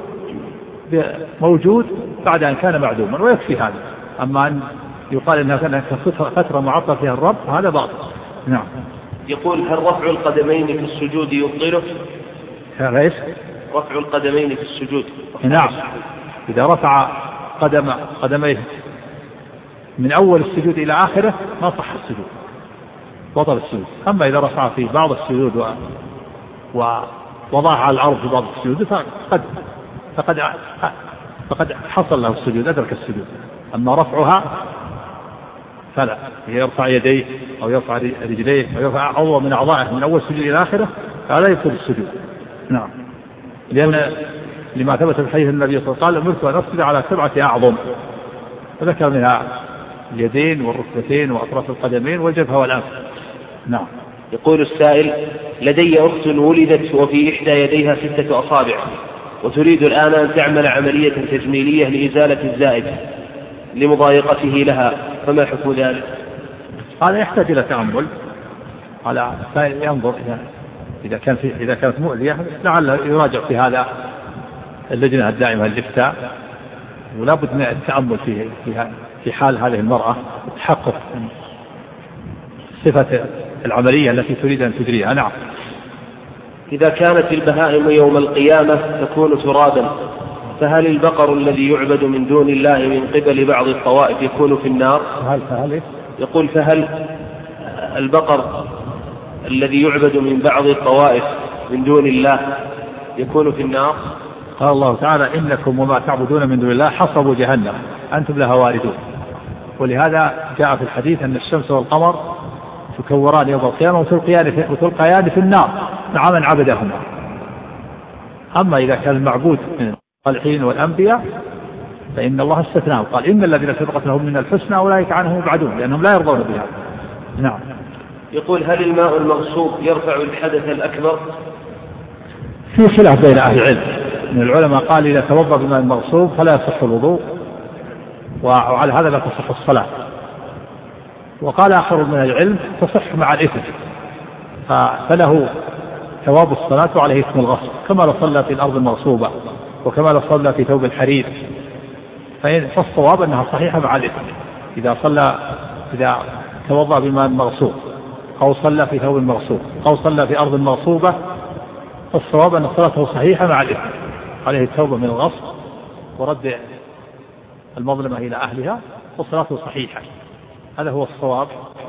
موجود بعد أن كان معدوما، ويكفي هذا. أما أن يقال إنها كانت فترة معطل فيها الرب هذا باطل. نعم. يقول: هل رفع القدمين في السجود يبطله؟ ليش؟ رفع القدمين في السجود. نعم، إذا رفع قدميه من أول السجود إلى آخره ما صح السجود، بطل السجود. أما إذا رفع في بعض السجود ووضعها على الأرض في بعض السجود فقد حصل له السجود، أدرك السجود. أما رفعها فلا، يرفع يديه أو يرفع رجليه أو يرفع عضو من أعضائه من أول السجود إلى آخره فلا يبطل السجود. نعم. لأن لما ثبت في حديث النبي صلى الله عليه وسلم: أمرت أن أسجد على 7 أعظم، فذكر منها اليدين والركبتين وأطراف القدمين والجبهة والأنف. نعم. يقول السائل: لدي أخت ولدت وفي إحدى يديها 6 أصابع، وتريد الآن أن تعمل عملية تجميلية لإزالة الزائد لمضايقته لها، فما حكم ذلك؟ هذا يحتاج إلى تأمل، على ينظر إذا كانت مؤذية لعل يراجع في هذا اللجنة الدائمة للإفتاء، ولا بد من التأمل في حال هذه المرأة تحقق صفة العملية التي تريد أن تجريها. نعم. إذا كانت البهائم يوم القيامة تكون ترابا، فهل البقر الذي يعبد من دون الله من قبل بعض الطوائف يكون في النار؟ يقول: فهل البقر الذي يعبد من بعض الطوائف من دون الله يكون في النار؟ قال الله تعالى: إنكم وما تعبدون من دون الله حصب جهنم أنتم لها واردون. ولهذا جاء في الحديث أن الشمس والقمر تكوران يوم القيامة وتلقيان في النار مع من عبدهما. أما إذا كان المعبود من الصالحين والأنبياء فإن الله استثناه، قال: إن الذين سبقت لهم من الحسنى أولئك عنهم مبعدون، لأنهم لا يرضون بها. نعم. يقول: هل الماء المغصوب يرفع الحدث الأكبر؟ في خلاف بين أهل العلم، من العلماء قال: إذا توضأ بالماء المغصوب فلا يصح الوضوء، وعلى هذا لا تصح الصلاة. وقال آخر من العلم: تصح مع الإثم، فله ثواب الصلاة وعليه اسم الغصب، كما لو صلى في الأرض المغصوبة وكما لو صلى في ثوب فالصواب أنها صحيحة مع الإثم. إذا توضأ بماء مغصوب أو صلى في ثوب مغصوب أو صلى في أرض مغصوبة، فالصواب أن صلاته صحيحة مع الإثم، عليه التوبة من الغصب ورد المظلمة إلى أهلها وصلاته صحيحة. هذا هو الصواب